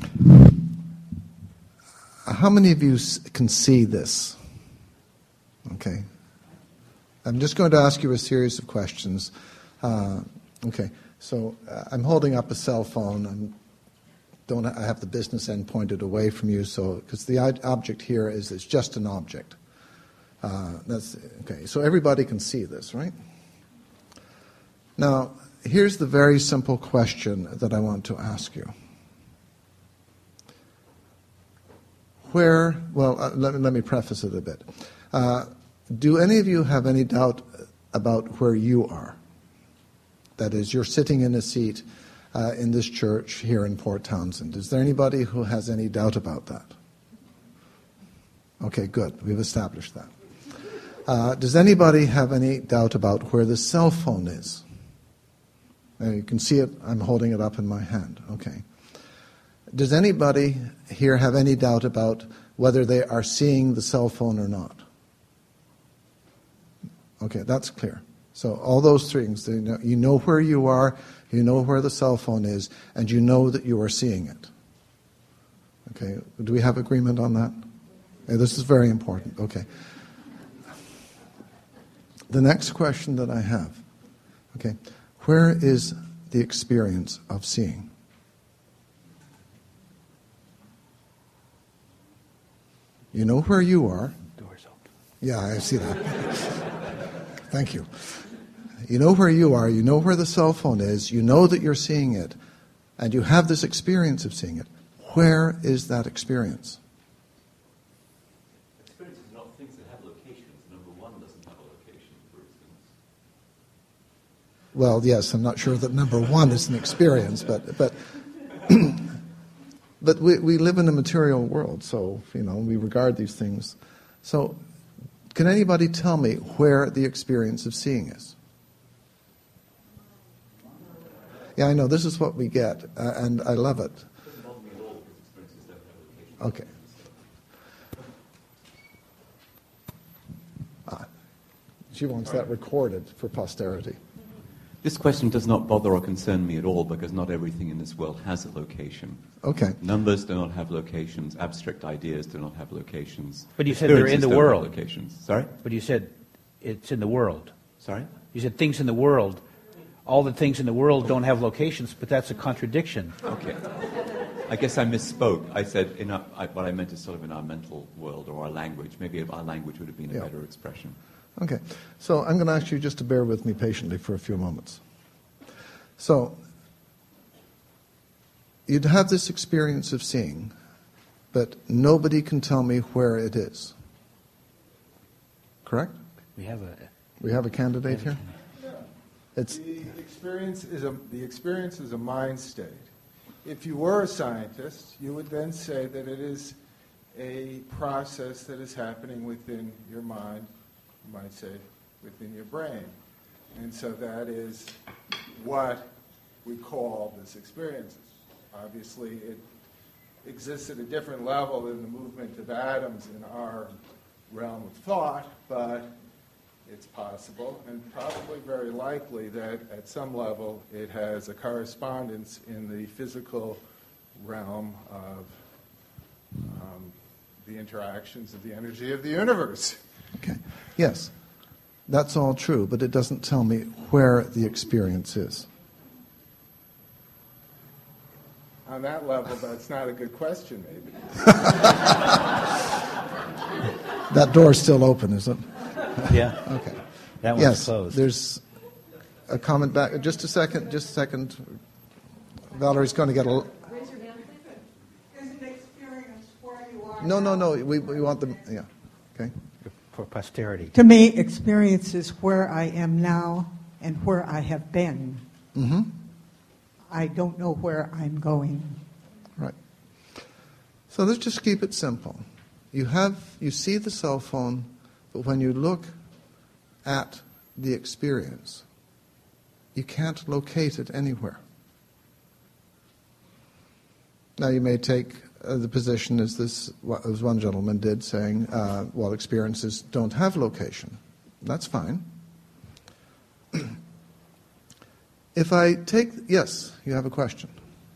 How many of you can see this? Okay. I'm just going to ask you a series of questions. Uh, okay, so uh, I'm holding up a cell phone. I'm, don't I have the business end pointed away from you, so because the object here is it's just an object. Uh, that's okay. So everybody can see this, right? Now, here's the very simple question that I want to ask you. Where? Well, uh, let, let me preface it a bit. Uh, Do any of you have any doubt about where you are? That is, you're sitting in a seat uh, in this church here in Port Townsend. Is there anybody who has any doubt about that? Okay, good. We've established that. Uh, does anybody have any doubt about where the cell phone is? Now, you can see it. I'm holding it up in my hand. Okay. Does anybody here have any doubt about whether they are seeing the cell phone or not? Okay, that's clear. So all those things, you know, you know where you are, you know where the cell phone is, and you know that you are seeing it. Okay, do we have agreement on that? Okay, this is very important. Okay. The next question that I have, okay, where is the experience of seeing? You know where you are. Doors open. Yeah, I see that. Thank you. You know where you are, you know where the cell phone is, you know that you're seeing it, and you have this experience of seeing it. Where is that experience? Experience is not things that have locations. Number one doesn't have a location, for instance. Well, yes, I'm not sure that number one is an experience, but but but we, we live in a material world, so, you know, we regard these things. So can anybody tell me where the experience of seeing is? Yeah, I know, this is what we get, uh, and I love it. Okay. Ah, she wants that recorded for posterity. This question does not bother or concern me at all because not everything in this world has a location. Okay. Numbers do not have locations. Abstract ideas do not have locations. But you said they're in the Experiences don't world. have locations. Sorry? But you said it's in the world. Sorry? You said things in the world. All the things in the world don't have locations, but that's a contradiction. Okay. I guess I misspoke. I said in our, I, what I meant is sort of in our mental world or our language. Maybe our language would have been a Yeah. better expression. Okay, so I'm going to ask you just to bear with me patiently for a few moments. So, you'd have this experience of seeing, but nobody can tell me where it is. Correct? We have a. We have a candidate here? It's, The experience is a, the experience is a mind state. If you were a scientist, you would then say that it is a process that is happening within your mind, you might say within your brain. And so that is what we call this experience. Obviously, it exists at a different level than the movement of atoms in our realm of thought, but it's possible and probably very likely that at some level it has a correspondence in the physical realm of um, the interactions of the energy of the universe. okay. Yes, that's all true, but it doesn't tell me where the experience is. On that level, that's not a good question, maybe. That door's still open, is it? Yeah. Okay. That one's Yes, closed. there's a comment back. Just a second, just a second. Valerie's going to get a... Raise your hand, please. Is an experience where you are. No, no, no, we, we want them, yeah, okay. For posterity. To me, experience is where I am now and where I have been. Mm-hmm. I don't know where I'm going. Right. So let's just keep it simple. You have, you see the cell phone, but when you look at the experience, you can't locate it anywhere. Now you may take uh, the position as this, as one gentleman did, saying, uh, well, experiences don't have location. That's fine. If I take, yes, you have a question.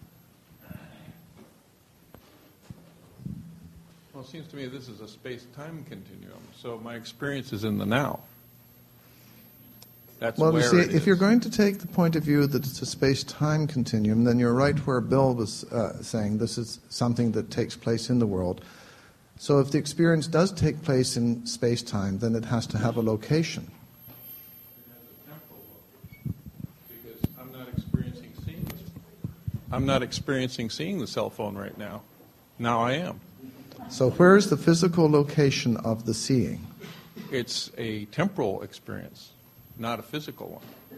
Well, it seems to me this is a space-time continuum, so my experience is in the now. That's Well, you where see, it if is. you're going to take the point of view that it's a space-time continuum, then you're right where Bill was uh, saying this is something that takes place in the world. So if the experience does take place in space-time, then it has to have a location. Because I'm not experiencing seeing this. I'm not experiencing seeing the cell phone right now. Now I am. So where's the physical location of the seeing? It's a temporal experience, not a physical one.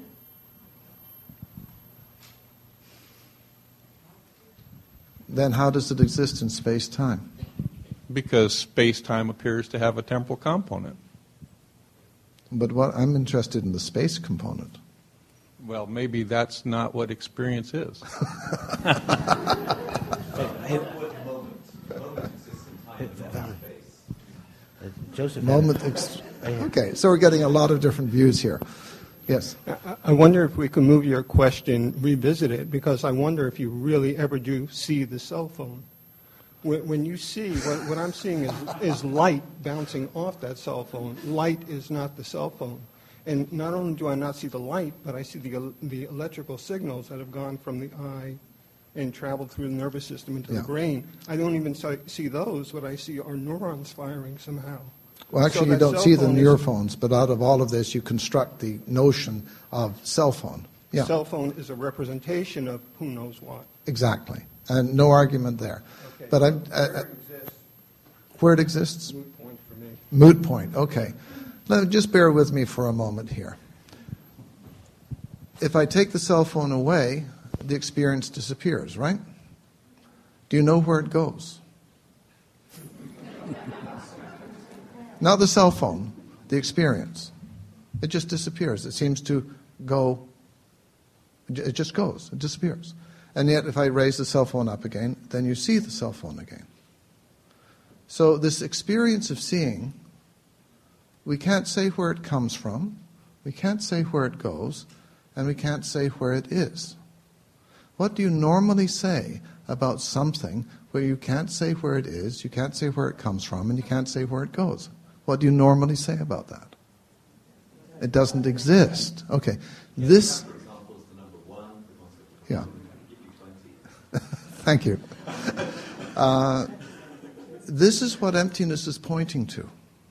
Then how does it exist in space-time? Because space-time appears to have a temporal component. But what I'm interested in the space component. Well, maybe that's not what experience is. Joseph. Moment. Ex- okay, so we're getting a lot of different views here. Yes. I- I wonder if we can move your question, revisit it, because I wonder if you really ever do see the cell phone. When when you see, what, what I'm seeing is, is light bouncing off that cell phone. Light is not the cell phone. And not only do I not see the light, but I see the, el- the electrical signals that have gone from the eye and traveled through the nervous system into Yeah. the brain. I don't even si- see those. What I see are neurons firing somehow. Well, actually, So you that don't cell see the phone is- neurophones, but out of all of this, you construct the notion of cell phone. Yeah, Cell phone is a representation of who knows what. exactly. And no argument there. Okay. But I'm, uh, Where uh, it exists, where it exists? moot point for me. Moot point, okay. Now, just bear with me for a moment here. If I take the cell phone away, the experience disappears, right? Do you know where it goes? Not the cell phone, the experience. It just disappears. It seems to go, it just goes, it disappears. And yet, if I raise the cell phone up again, then you see the cell phone again. So this experience of seeing, we can't say where it comes from, we can't say where it goes, and we can't say where it is. What do you normally say about something where you can't say where it is, you can't say where it comes from, and you can't say where it goes? What do you normally say about that? It doesn't exist. Okay. This. Yeah. Thank you. Uh, this is what emptiness is pointing to.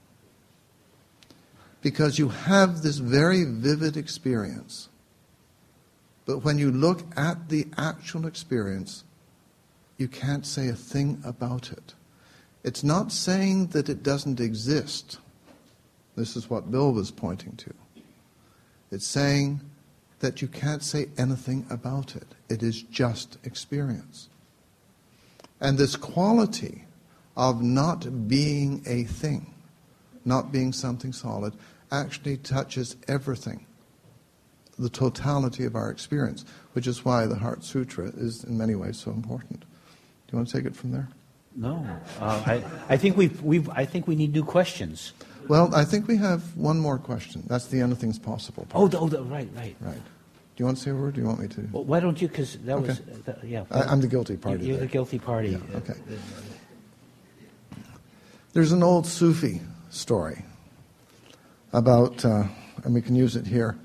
Because you have this very vivid experience. But when you look at the actual experience, you can't say a thing about it. It's not saying that it doesn't exist. This is what Bill was pointing to. It's saying that you can't say anything about it. It is just experience. And this quality of not being a thing, not being something solid, actually touches everything, the totality of our experience, which is why the Heart Sutra is in many ways so important. Do you want to take it from there? No, uh, I, I think we've, we've, I think we need new questions. Well, I think we have one more question. That's the anything's possible part. Oh, the, oh the, right, right. Right. Do you want to say a word? Or do you want me to? Well, why don't you? Because that okay. was, uh, yeah. I, I'm the guilty party. You're there. the guilty party. Yeah, okay. There's an old Sufi story about, uh, and we can use it here,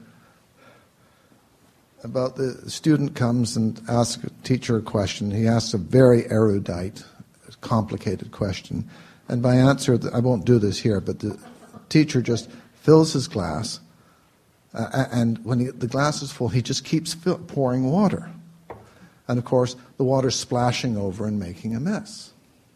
about the student comes and asks a teacher a question. He asks a very erudite, complicated question. And by answer, I won't do this here, but the teacher just fills his glass, uh, and when he, the glass is full, he just keeps fill, pouring water. And of course, the water's splashing over and making a mess.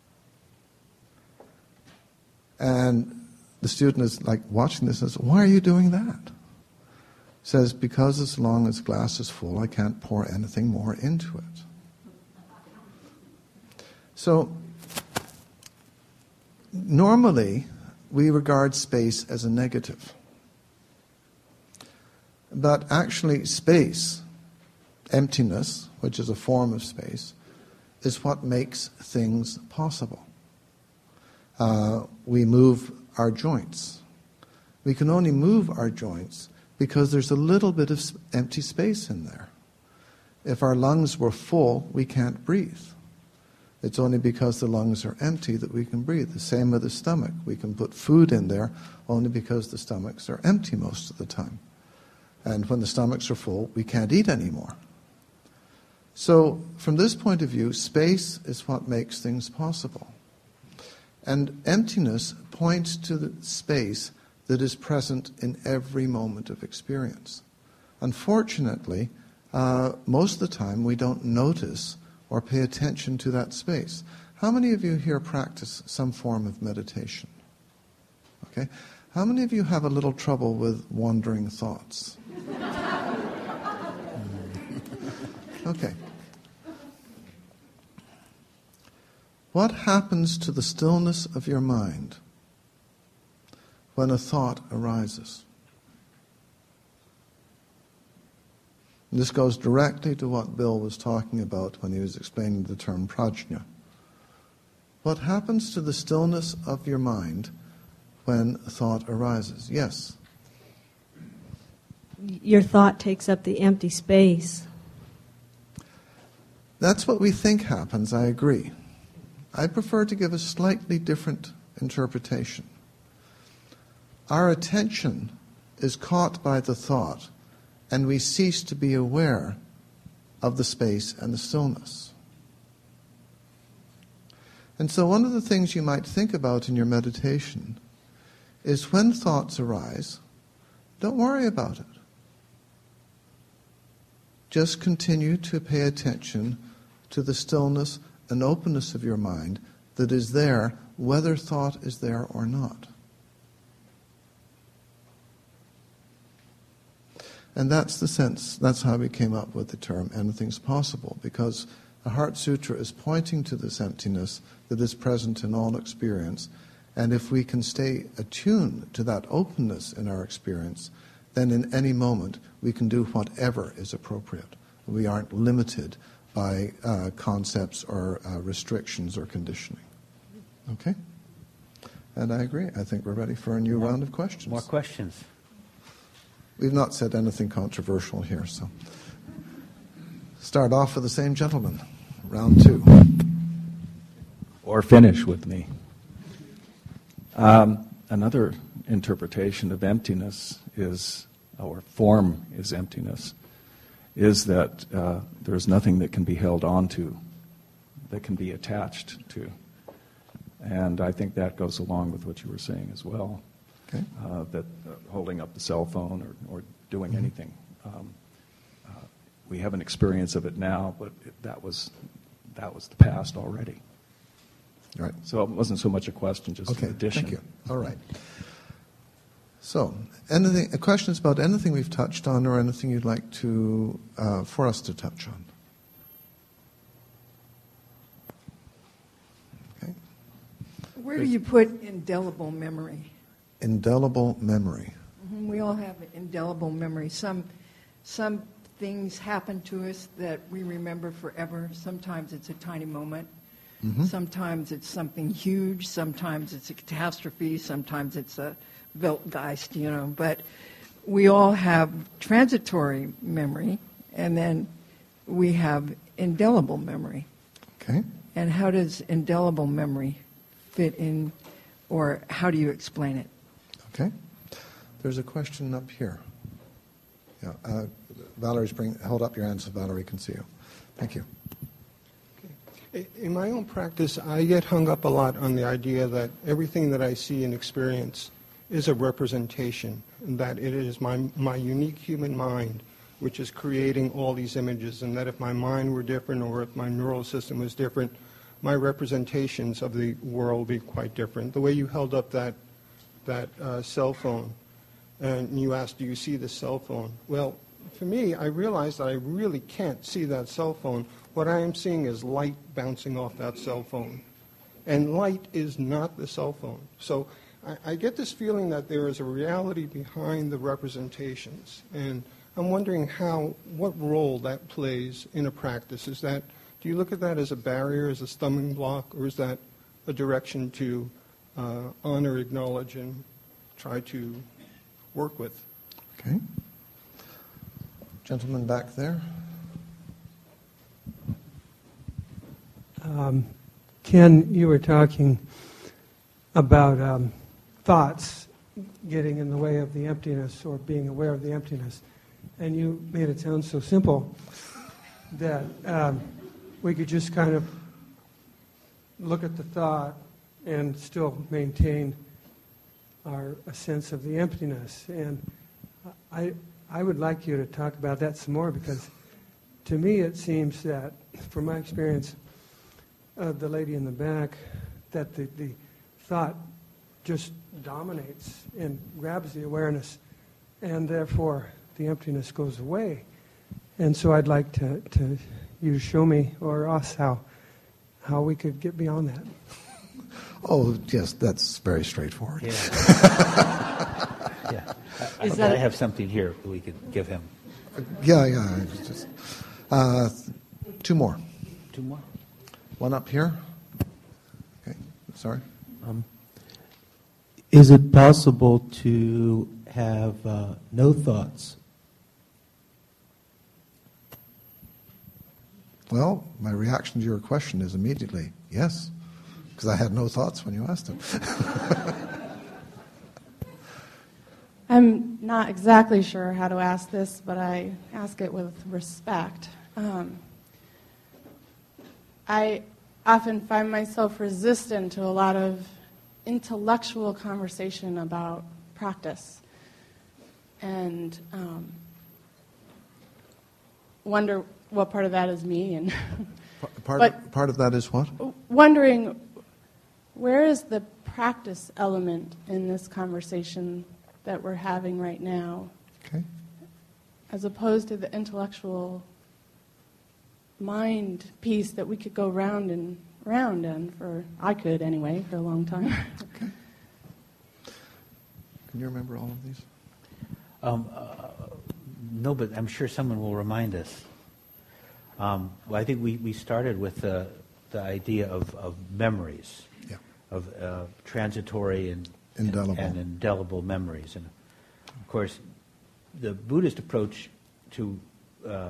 And the student is like watching this and says, "Why are you doing that?" He says, "Because as long as the glass is full, I can't pour anything more into it." So, normally, we regard space as a negative. But actually, space, emptiness, which is a form of space, is what makes things possible. Uh, we move our joints. We can only move our joints because there's a little bit of empty space in there. If our lungs were full, we can't breathe. It's only because the lungs are empty that we can breathe. The same with the stomach. We can put food in there only because the stomachs are empty most of the time. And when the stomachs are full, we can't eat anymore. So, from this point of view, space is what makes things possible. And emptiness points to the space that is present in every moment of experience. Unfortunately, uh, most of the time we don't notice or pay attention to that space. How many of you here practice some form of meditation? Okay. How many of you have a little trouble with wandering thoughts? Okay. What happens to the stillness of your mind when a thought arises? And this goes directly to what Bill was talking about when he was explaining the term prajna. What happens to the stillness of your mind when a thought arises? Yes? Your thought takes up the empty space. That's what we think happens, I agree. I prefer to give a slightly different interpretation. Our attention is caught by the thought, and we cease to be aware of the space and the stillness. And so one of the things you might think about in your meditation is when thoughts arise, don't worry about it. Just continue to pay attention to the stillness and openness of your mind that is there, whether thought is there or not. And that's the sense, that's how we came up with the term anything's possible, because the Heart Sutra is pointing to this emptiness that is present in all experience, and if we can stay attuned to that openness in our experience, then in any moment we can do whatever is appropriate. We aren't limited by uh, concepts or uh, restrictions or conditioning. Okay? And I agree. I think we're ready for a new more, round of questions. More questions. We've not said anything controversial here, so start off with the same gentleman. Round two. Or finish with me. Um, another interpretation of emptiness is, or form is emptiness, is that uh, there's nothing that can be held onto, that can be attached to. And I think that goes along with what you were saying as well. Okay. Uh, that uh, holding up the cell phone or, or doing Mm-hmm. anything. Um, uh, we have an experience of it now, but it, that was that was the past already. Right. So it wasn't so much a question, just Okay, an addition. thank you. All right. So, anything, questions about anything we've touched on, or anything you'd like to uh, for us to touch on? Okay. Where do you put indelible memory? Indelible memory. Mhm, We all have indelible memory. Some, some things happen to us that we remember forever. Sometimes it's a tiny moment. Mhm. Sometimes it's something huge. Sometimes it's a catastrophe. Sometimes it's a Weltgeist, you know. But we all have transitory memory, and then we have indelible memory. Okay. And how does indelible memory fit in, or how do you explain it? Okay. There's a question up here. Yeah. Uh, Valerie's bring. Hold up your hand so Valerie can see you. Thank you. In my own practice, I get hung up a lot on the idea that everything that I see and experience is a representation, and that it is my, my unique human mind which is creating all these images, and that if my mind were different or if my neural system was different, my representations of the world would be quite different. The way you held up that, that uh, cell phone, and you asked, do you see the cell phone? Well, for me, I realized that I really can't see that cell phone. What I am seeing is light bouncing off that cell phone. And light is not the cell phone. So I, I get this feeling that there is a reality behind the representations. And I'm wondering how, what role that plays in a practice. Is that, do you look at that as a barrier, as a stumbling block, or is that a direction to uh, honor, acknowledge, and try to work with? Okay. Gentleman back there. Um, Ken, you were talking about um, thoughts getting in the way of the emptiness, or being aware of the emptiness. And you made it sound so simple that um, we could just kind of look at the thought and still maintain our a sense of the emptiness. And I, I would like you to talk about that some more, because to me it seems that, from my experience, of the lady in the back, that the, the thought just dominates and grabs the awareness, and therefore the emptiness goes away. And so I'd like to, to you to show me, or us, how how we could get beyond that. Oh, yes, that's very straightforward. Yeah. yeah. I, Is I, that I a- have something here we could give him. Yeah, yeah. it's Just, uh, two more. Two more. One up here. Okay, sorry. Um, is it possible to have uh, no thoughts? Well, my reaction to your question is immediately yes, because I had no thoughts when you asked it. I'm not exactly sure how to ask this, but I ask it with respect. Um, I often find myself resistant to a lot of intellectual conversation about practice, and um, wonder what part of that is me, and Part, but part of that is what? wondering where is the practice element in this conversation that we're having right now, Okay. as opposed to the intellectual mind piece that we could go round and round on for, I could anyway, for a long time. Okay. Can you remember all of these? Um, uh, no, but I'm sure someone will remind us. Um, well, I think we, we started with the, the idea of, of memories, yeah. of uh, transitory and Indelible. and indelible memories. And of course, the Buddhist approach to uh,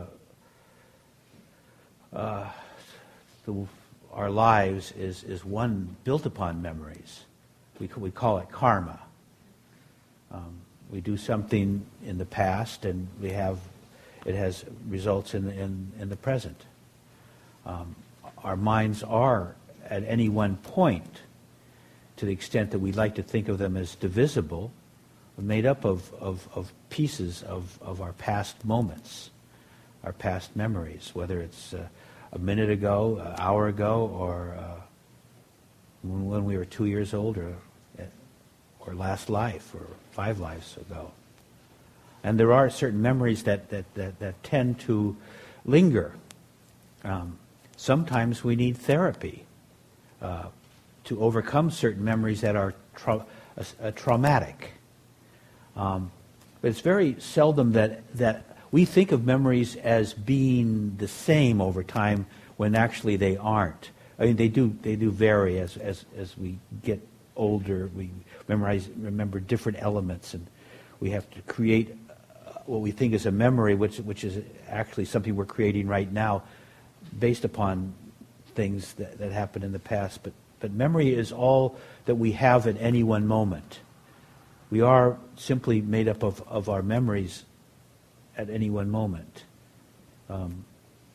uh, the, our lives is, is one built upon memories. We, we call it karma. Um, we do something in the past, and we have it has results in in, in the present. Um, our minds are at any one point, to the extent that we like to think of them as divisible, made up of, of, of pieces of, of our past moments, our past memories, whether it's uh, a minute ago, an hour ago, or uh, when, when we were two years old, or, or last life, or five lives ago. And there are certain memories that, that, that, that tend to linger. Um, sometimes we need therapy uh, to overcome certain memories that are tra- uh, uh, traumatic. Um, but it's very seldom that, that we think of memories as being the same over time when actually they aren't. I mean, they do they do vary as as, as we get older. We memorize remember different elements, and we have to create what we think is a memory, which which is actually something we're creating right now, based upon things that, that happened in the past. But but memory is all that we have at any one moment. We are simply made up of, of our memories at any one moment. Um,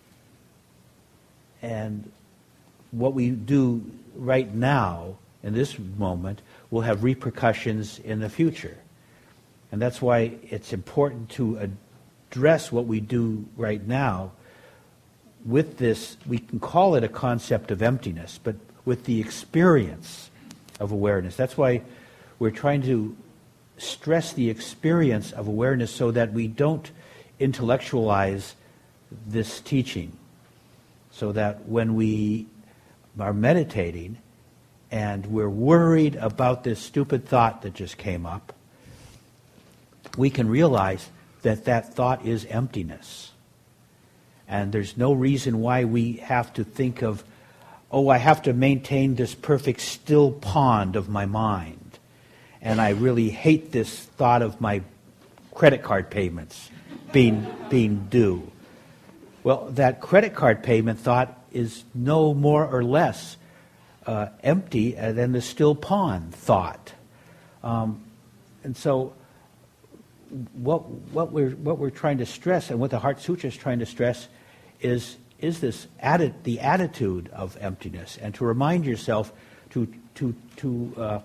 and what we do right now, in this moment, will have repercussions in the future. And that's why it's important to address what we do right now with this, we can call it a concept of emptiness, but with the experience of awareness. That's why we're trying to stress the experience of awareness so that we don't intellectualize this teaching. So that when we are meditating and we're worried about this stupid thought that just came up, we can realize that that thought is emptiness. And there's no reason why we have to think of, oh, I have to maintain this perfect still pond of my mind. And I really hate this thought of my credit card payments being, being due. Well, that credit card payment thought is no more or less uh, empty than the still pond thought. Um, and so what what we're what we're trying to stress, and what the Heart Sutra is trying to stress, is is this atti- the attitude of emptiness, and to remind yourself to to to uh,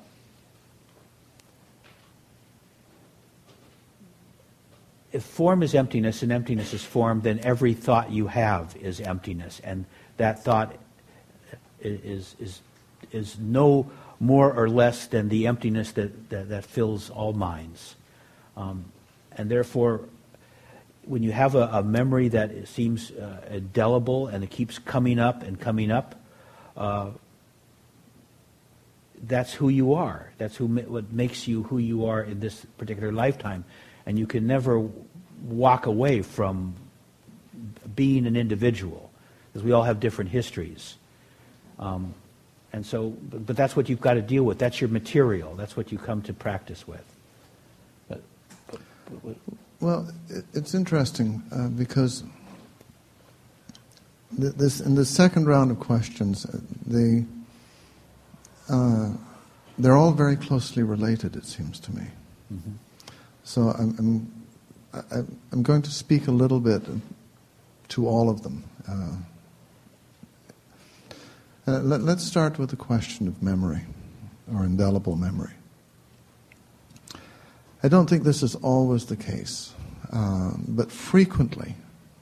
if form is emptiness and emptiness is form, then every thought you have is emptiness, and that thought is is is no more or less than the emptiness that that, that fills all minds. Um, and therefore, when you have a, a memory that seems uh, indelible and it keeps coming up and coming up, uh, that's who you are. That's who what makes you who you are in this particular lifetime. And you can never walk away from being an individual, because we all have different histories. Um, and so, but, but that's what you've got to deal with. That's your material. That's what you come to practice with. But, but, but, well, it, it's interesting uh, because th- this in the second round of questions, the uh, they're all very closely related. It seems to me. Mm-hmm. So I'm, I'm I, I'm going to speak a little bit to all of them. Uh, uh, let, let's start with the question of memory, or indelible memory. I don't think this is always the case, uh, but frequently,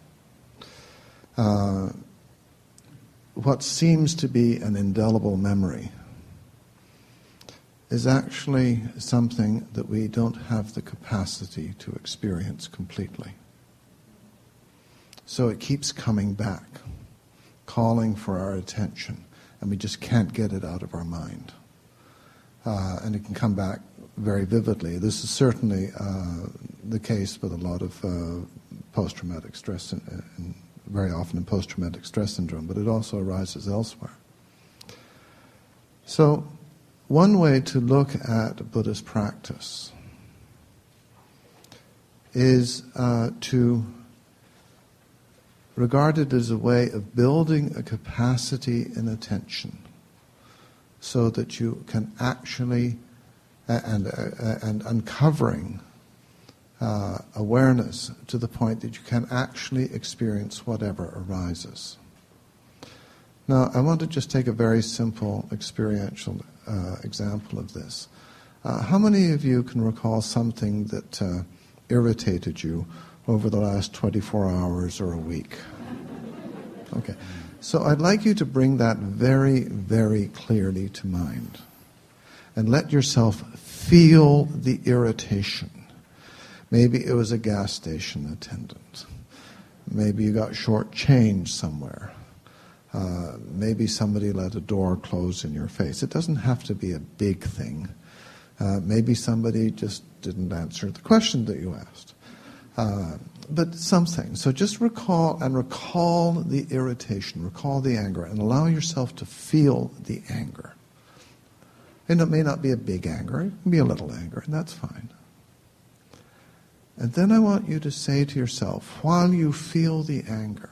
uh, what seems to be an indelible memory is actually something that we don't have the capacity to experience completely. So it keeps coming back, calling for our attention, and we just can't get it out of our mind. Uh, and it can come back very vividly. This is certainly uh, the case with a lot of uh, post-traumatic stress, in, in, very often in post-traumatic stress syndrome, but it also arises elsewhere. So, one way to look at Buddhist practice is uh, to regard it as a way of building a capacity in attention so that you can actually, uh, and, uh, and uncovering uh, awareness to the point that you can actually experience whatever arises. Now, I want to just take a very simple experiential uh, example of this. Uh, how many of you can recall something that uh, irritated you over the last twenty-four hours or a week? Okay. So I'd like you to bring that very, very clearly to mind. And let yourself feel the irritation. Maybe it was a gas station attendant. Maybe you got shortchanged somewhere. Uh, maybe somebody let a door close in your face. It doesn't have to be a big thing. Uh, maybe somebody just didn't answer the question that you asked. Uh, but something. So just recall and recall the irritation, recall the anger, and allow yourself to feel the anger. And it may not be a big anger, it can be a little anger, and that's fine. And then I want you to say to yourself, while you feel the anger,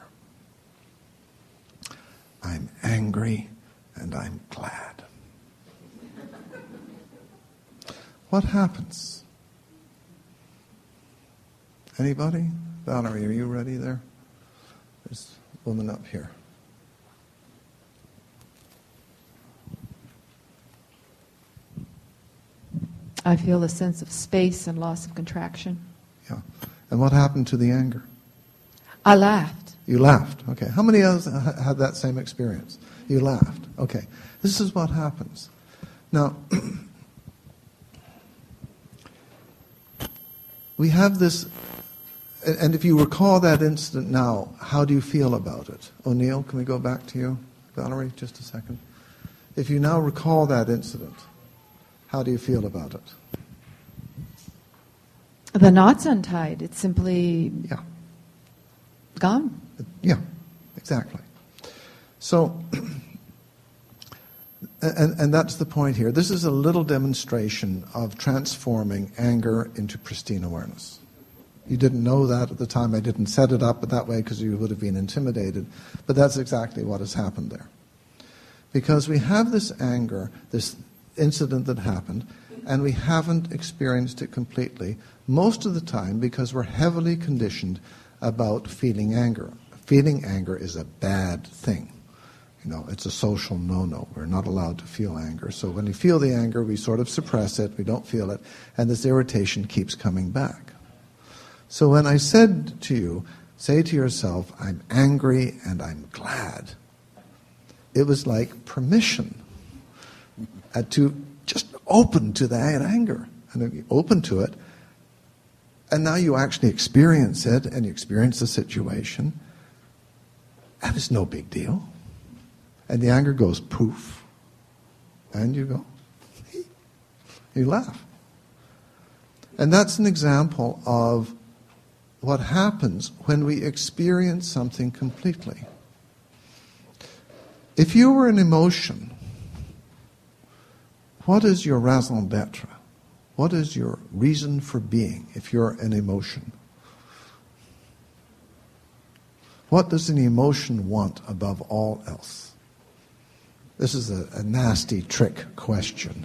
I'm angry and I'm glad. What happens? Anybody? Valerie, are you ready there? There's a woman up here. I feel a sense of space and loss of contraction. Yeah. And what happened to the anger? I laughed. You laughed. Okay. How many others had that same experience? You laughed. Okay. This is what happens. Now, we have this, and if you recall that incident now, how do you feel about it? O'Neill, can we go back to you? Valerie, just a second. If you now recall that incident, how do you feel about it? The knot's untied. It's simply yeah. gone. Yeah, exactly. So, and, and that's the point here. This is a little demonstration of transforming anger into pristine awareness. You didn't know that at the time. I didn't set it up that way because you would have been intimidated. But that's exactly what has happened there. Because we have this anger, this incident that happened, and we haven't experienced it completely, most of the time because we're heavily conditioned about feeling anger. Feeling anger is a bad thing. You know, it's a social no-no. We're not allowed to feel anger. So when we feel the anger, we sort of suppress it, we don't feel it, and this irritation keeps coming back. So when I said to you, say to yourself, I'm angry and I'm glad, it was like permission uh, to just open to that anger. And you open to it, and now you actually experience it, and you experience the situation, and it's no big deal. And the anger goes poof, and you go, you laugh. And that's an example of what happens when we experience something completely. If you were an emotion, what is your raison d'etre? What is your reason for being if you're an emotion? What does an emotion want above all else? This is a, a nasty trick question.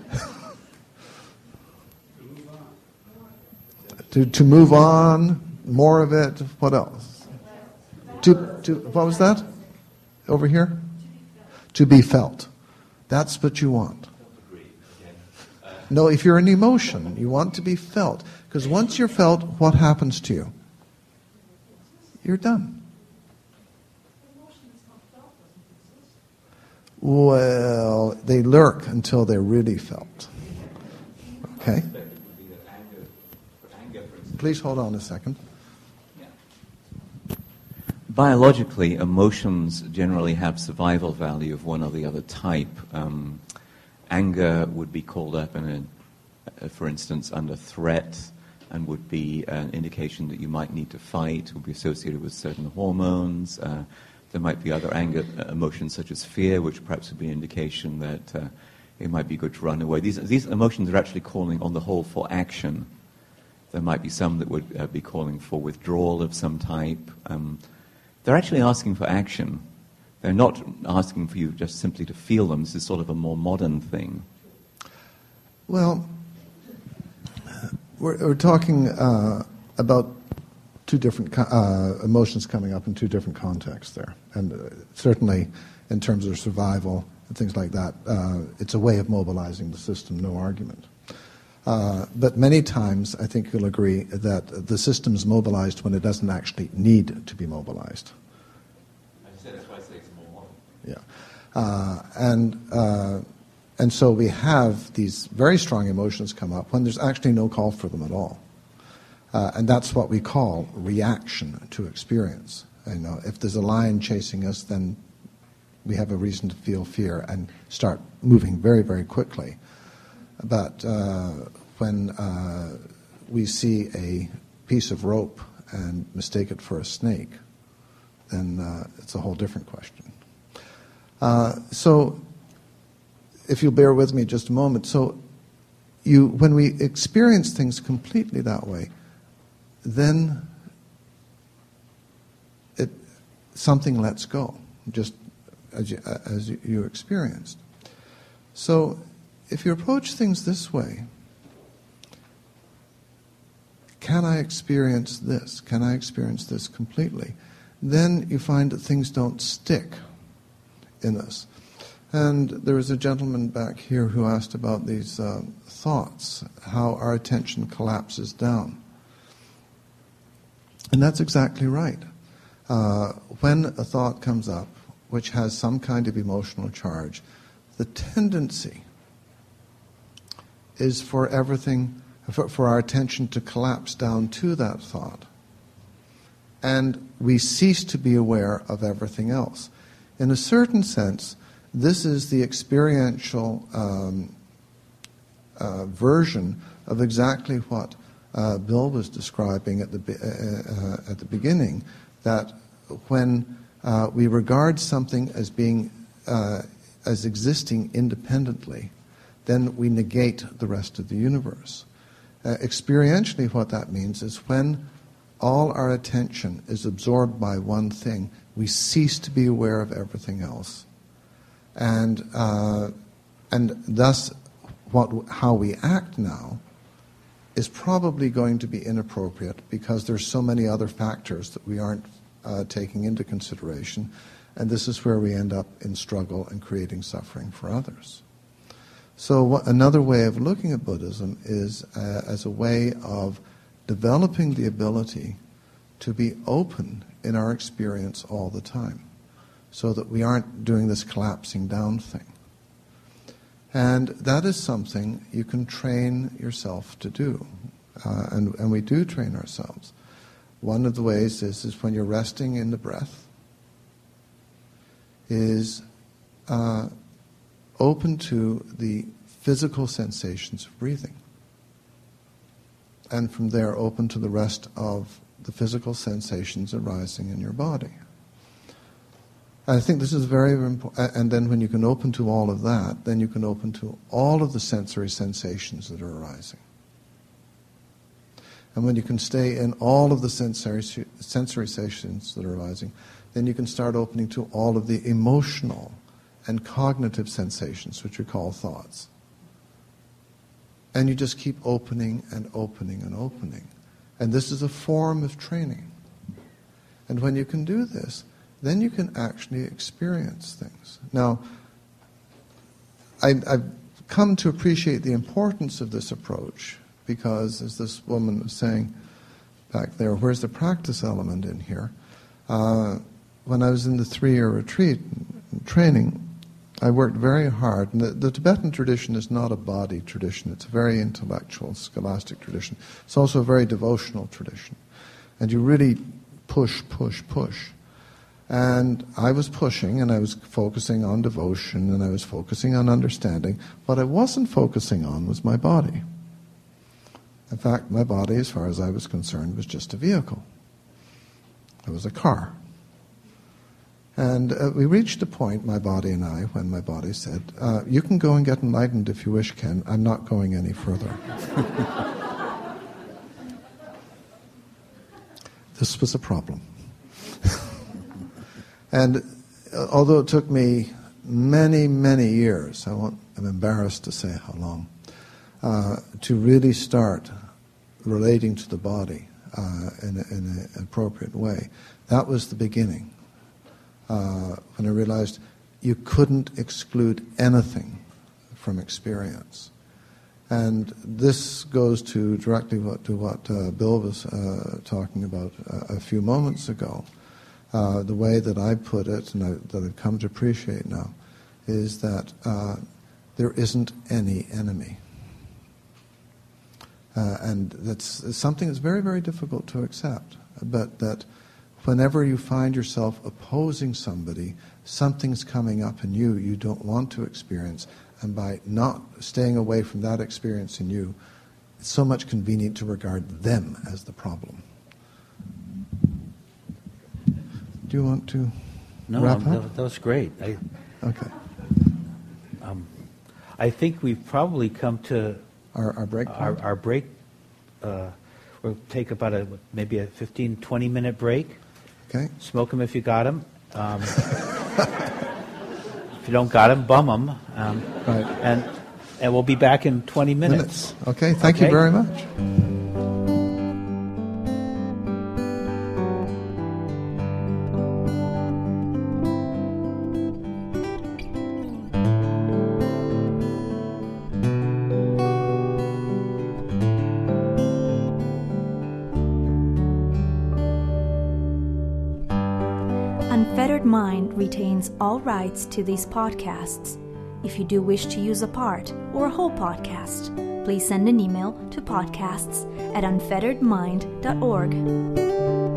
to to move on, more of it. What else? To to what was that? Over here? To be felt. That's what you want. No, if you're an emotion, you want to be felt. Because once you're felt, what happens to you? You're done. Well, they lurk until they're really felt. Okay? Please hold on a second. Biologically, emotions generally have survival value of one or the other type. Um, anger would be called up, in a, for instance, under threat, and would be an indication that you might need to fight, would be associated with certain hormones. Uh, there might be other anger uh, emotions such as fear, which perhaps would be an indication that uh, it might be good to run away. These, these emotions are actually calling, on the whole, for action. There might be some that would uh, be calling for withdrawal of some type. Um, they're actually asking for action. They're not asking for you just simply to feel them. This is sort of a more modern thing. Well, we're, we're talking uh, about two different uh, emotions coming up in two different contexts there. And uh, certainly in terms of survival and things like that, uh, it's a way of mobilizing the system, no argument. Uh, but many times, I think you'll agree that the system is mobilized when it doesn't actually need to be mobilized. I said that's why I say it's Uh, and uh, and so we have these very strong emotions come up when there's actually no call for them at all. Uh, and that's what we call reaction to experience. You know, if there's a lion chasing us, then we have a reason to feel fear and start moving very, very quickly. But uh, when uh, we see a piece of rope and mistake it for a snake, then uh, it's a whole different question. Uh, so, if you'll bear with me just a moment, so you, when we experience things completely that way, then it something lets go, just as you, as you experienced. So, if you approach things this way, can I experience this? Can I experience this completely? Then you find that things don't stick in us. And there was a gentleman back here who asked about these uh, thoughts, how our attention collapses down. And that's exactly right. Uh, when a thought comes up, which has some kind of emotional charge, the tendency is for everything, for, for our attention to collapse down to that thought. And we cease to be aware of everything else. In a certain sense, this is the experiential um, uh, version of exactly what uh, Bill was describing at the be- uh, uh, at the beginning. That when uh, we regard something as being uh, as existing independently, then we negate the rest of the universe. Uh, experientially, what that means is when all our attention is absorbed by one thing, we cease to be aware of everything else. And uh, and thus, what how we act now is probably going to be inappropriate because there's so many other factors that we aren't uh, taking into consideration, and this is where we end up in struggle and creating suffering for others. So what, another way of looking at Buddhism is uh, as a way of developing the ability to be open in our experience all the time, so that we aren't doing this collapsing down thing. And that is something you can train yourself to do. Uh, and, and we do train ourselves. One of the ways is, is when you're resting in the breath, is uh, open to the physical sensations of breathing. And from there, open to the rest of the physical sensations arising in your body. I think this is very, very important. And then when you can open to all of that, then you can open to all of the sensory sensations that are arising. And when you can stay in all of the sensory, sensory sensations that are arising, then you can start opening to all of the emotional and cognitive sensations, which we call thoughts. And you just keep opening and opening and opening. And this is a form of training. And when you can do this, then you can actually experience things. Now, I, I've come to appreciate the importance of this approach because, as this woman was saying back there, where's the practice element in here? Uh, when I was in the three-year retreat training, I worked very hard. And the, the Tibetan tradition is not a body tradition. It's a very intellectual, scholastic tradition. It's also a very devotional tradition. And you really push, push, push. And I was pushing, and I was focusing on devotion, and I was focusing on understanding. What I wasn't focusing on was my body. In fact, my body, as far as I was concerned, was just a vehicle. It was a car. And uh, we reached a point, my body and I, when my body said, uh, you can go and get enlightened if you wish, Ken. I'm not going any further. This was a problem. And uh, although it took me many, many years, I won't, I'm embarrassed to say how long, uh, to really start relating to the body uh, in, a, in an appropriate way, that was the beginning. Uh, when I realized you couldn't exclude anything from experience. And this goes to directly what, to what uh, Bill was uh, talking about uh, a few moments ago. Uh, the way that I put it, and I, that I've come to appreciate now, is that uh, there isn't any enemy. Uh, and that's something that's very, very difficult to accept. But that whenever you find yourself opposing somebody, something's coming up in you you don't want to experience. And by not staying away from that experience in you, it's so much convenient to regard them as the problem. Do you want to No, wrap um, up? that, that was great. I, Okay. um, I think we've probably come to Our, our break Our, point? our break. Uh, we'll take about a maybe a fifteen, twenty minute break. Okay. Smoke them if you got them. Um, if you don't got them, bum them. Um, right. And and we'll be back in twenty minutes. minutes. Okay. Thank Okay? you very much. Unfettered Mind retains all rights to these podcasts. If you do wish to use a part or a whole podcast, please send an email to podcasts at unfettered mind dot org.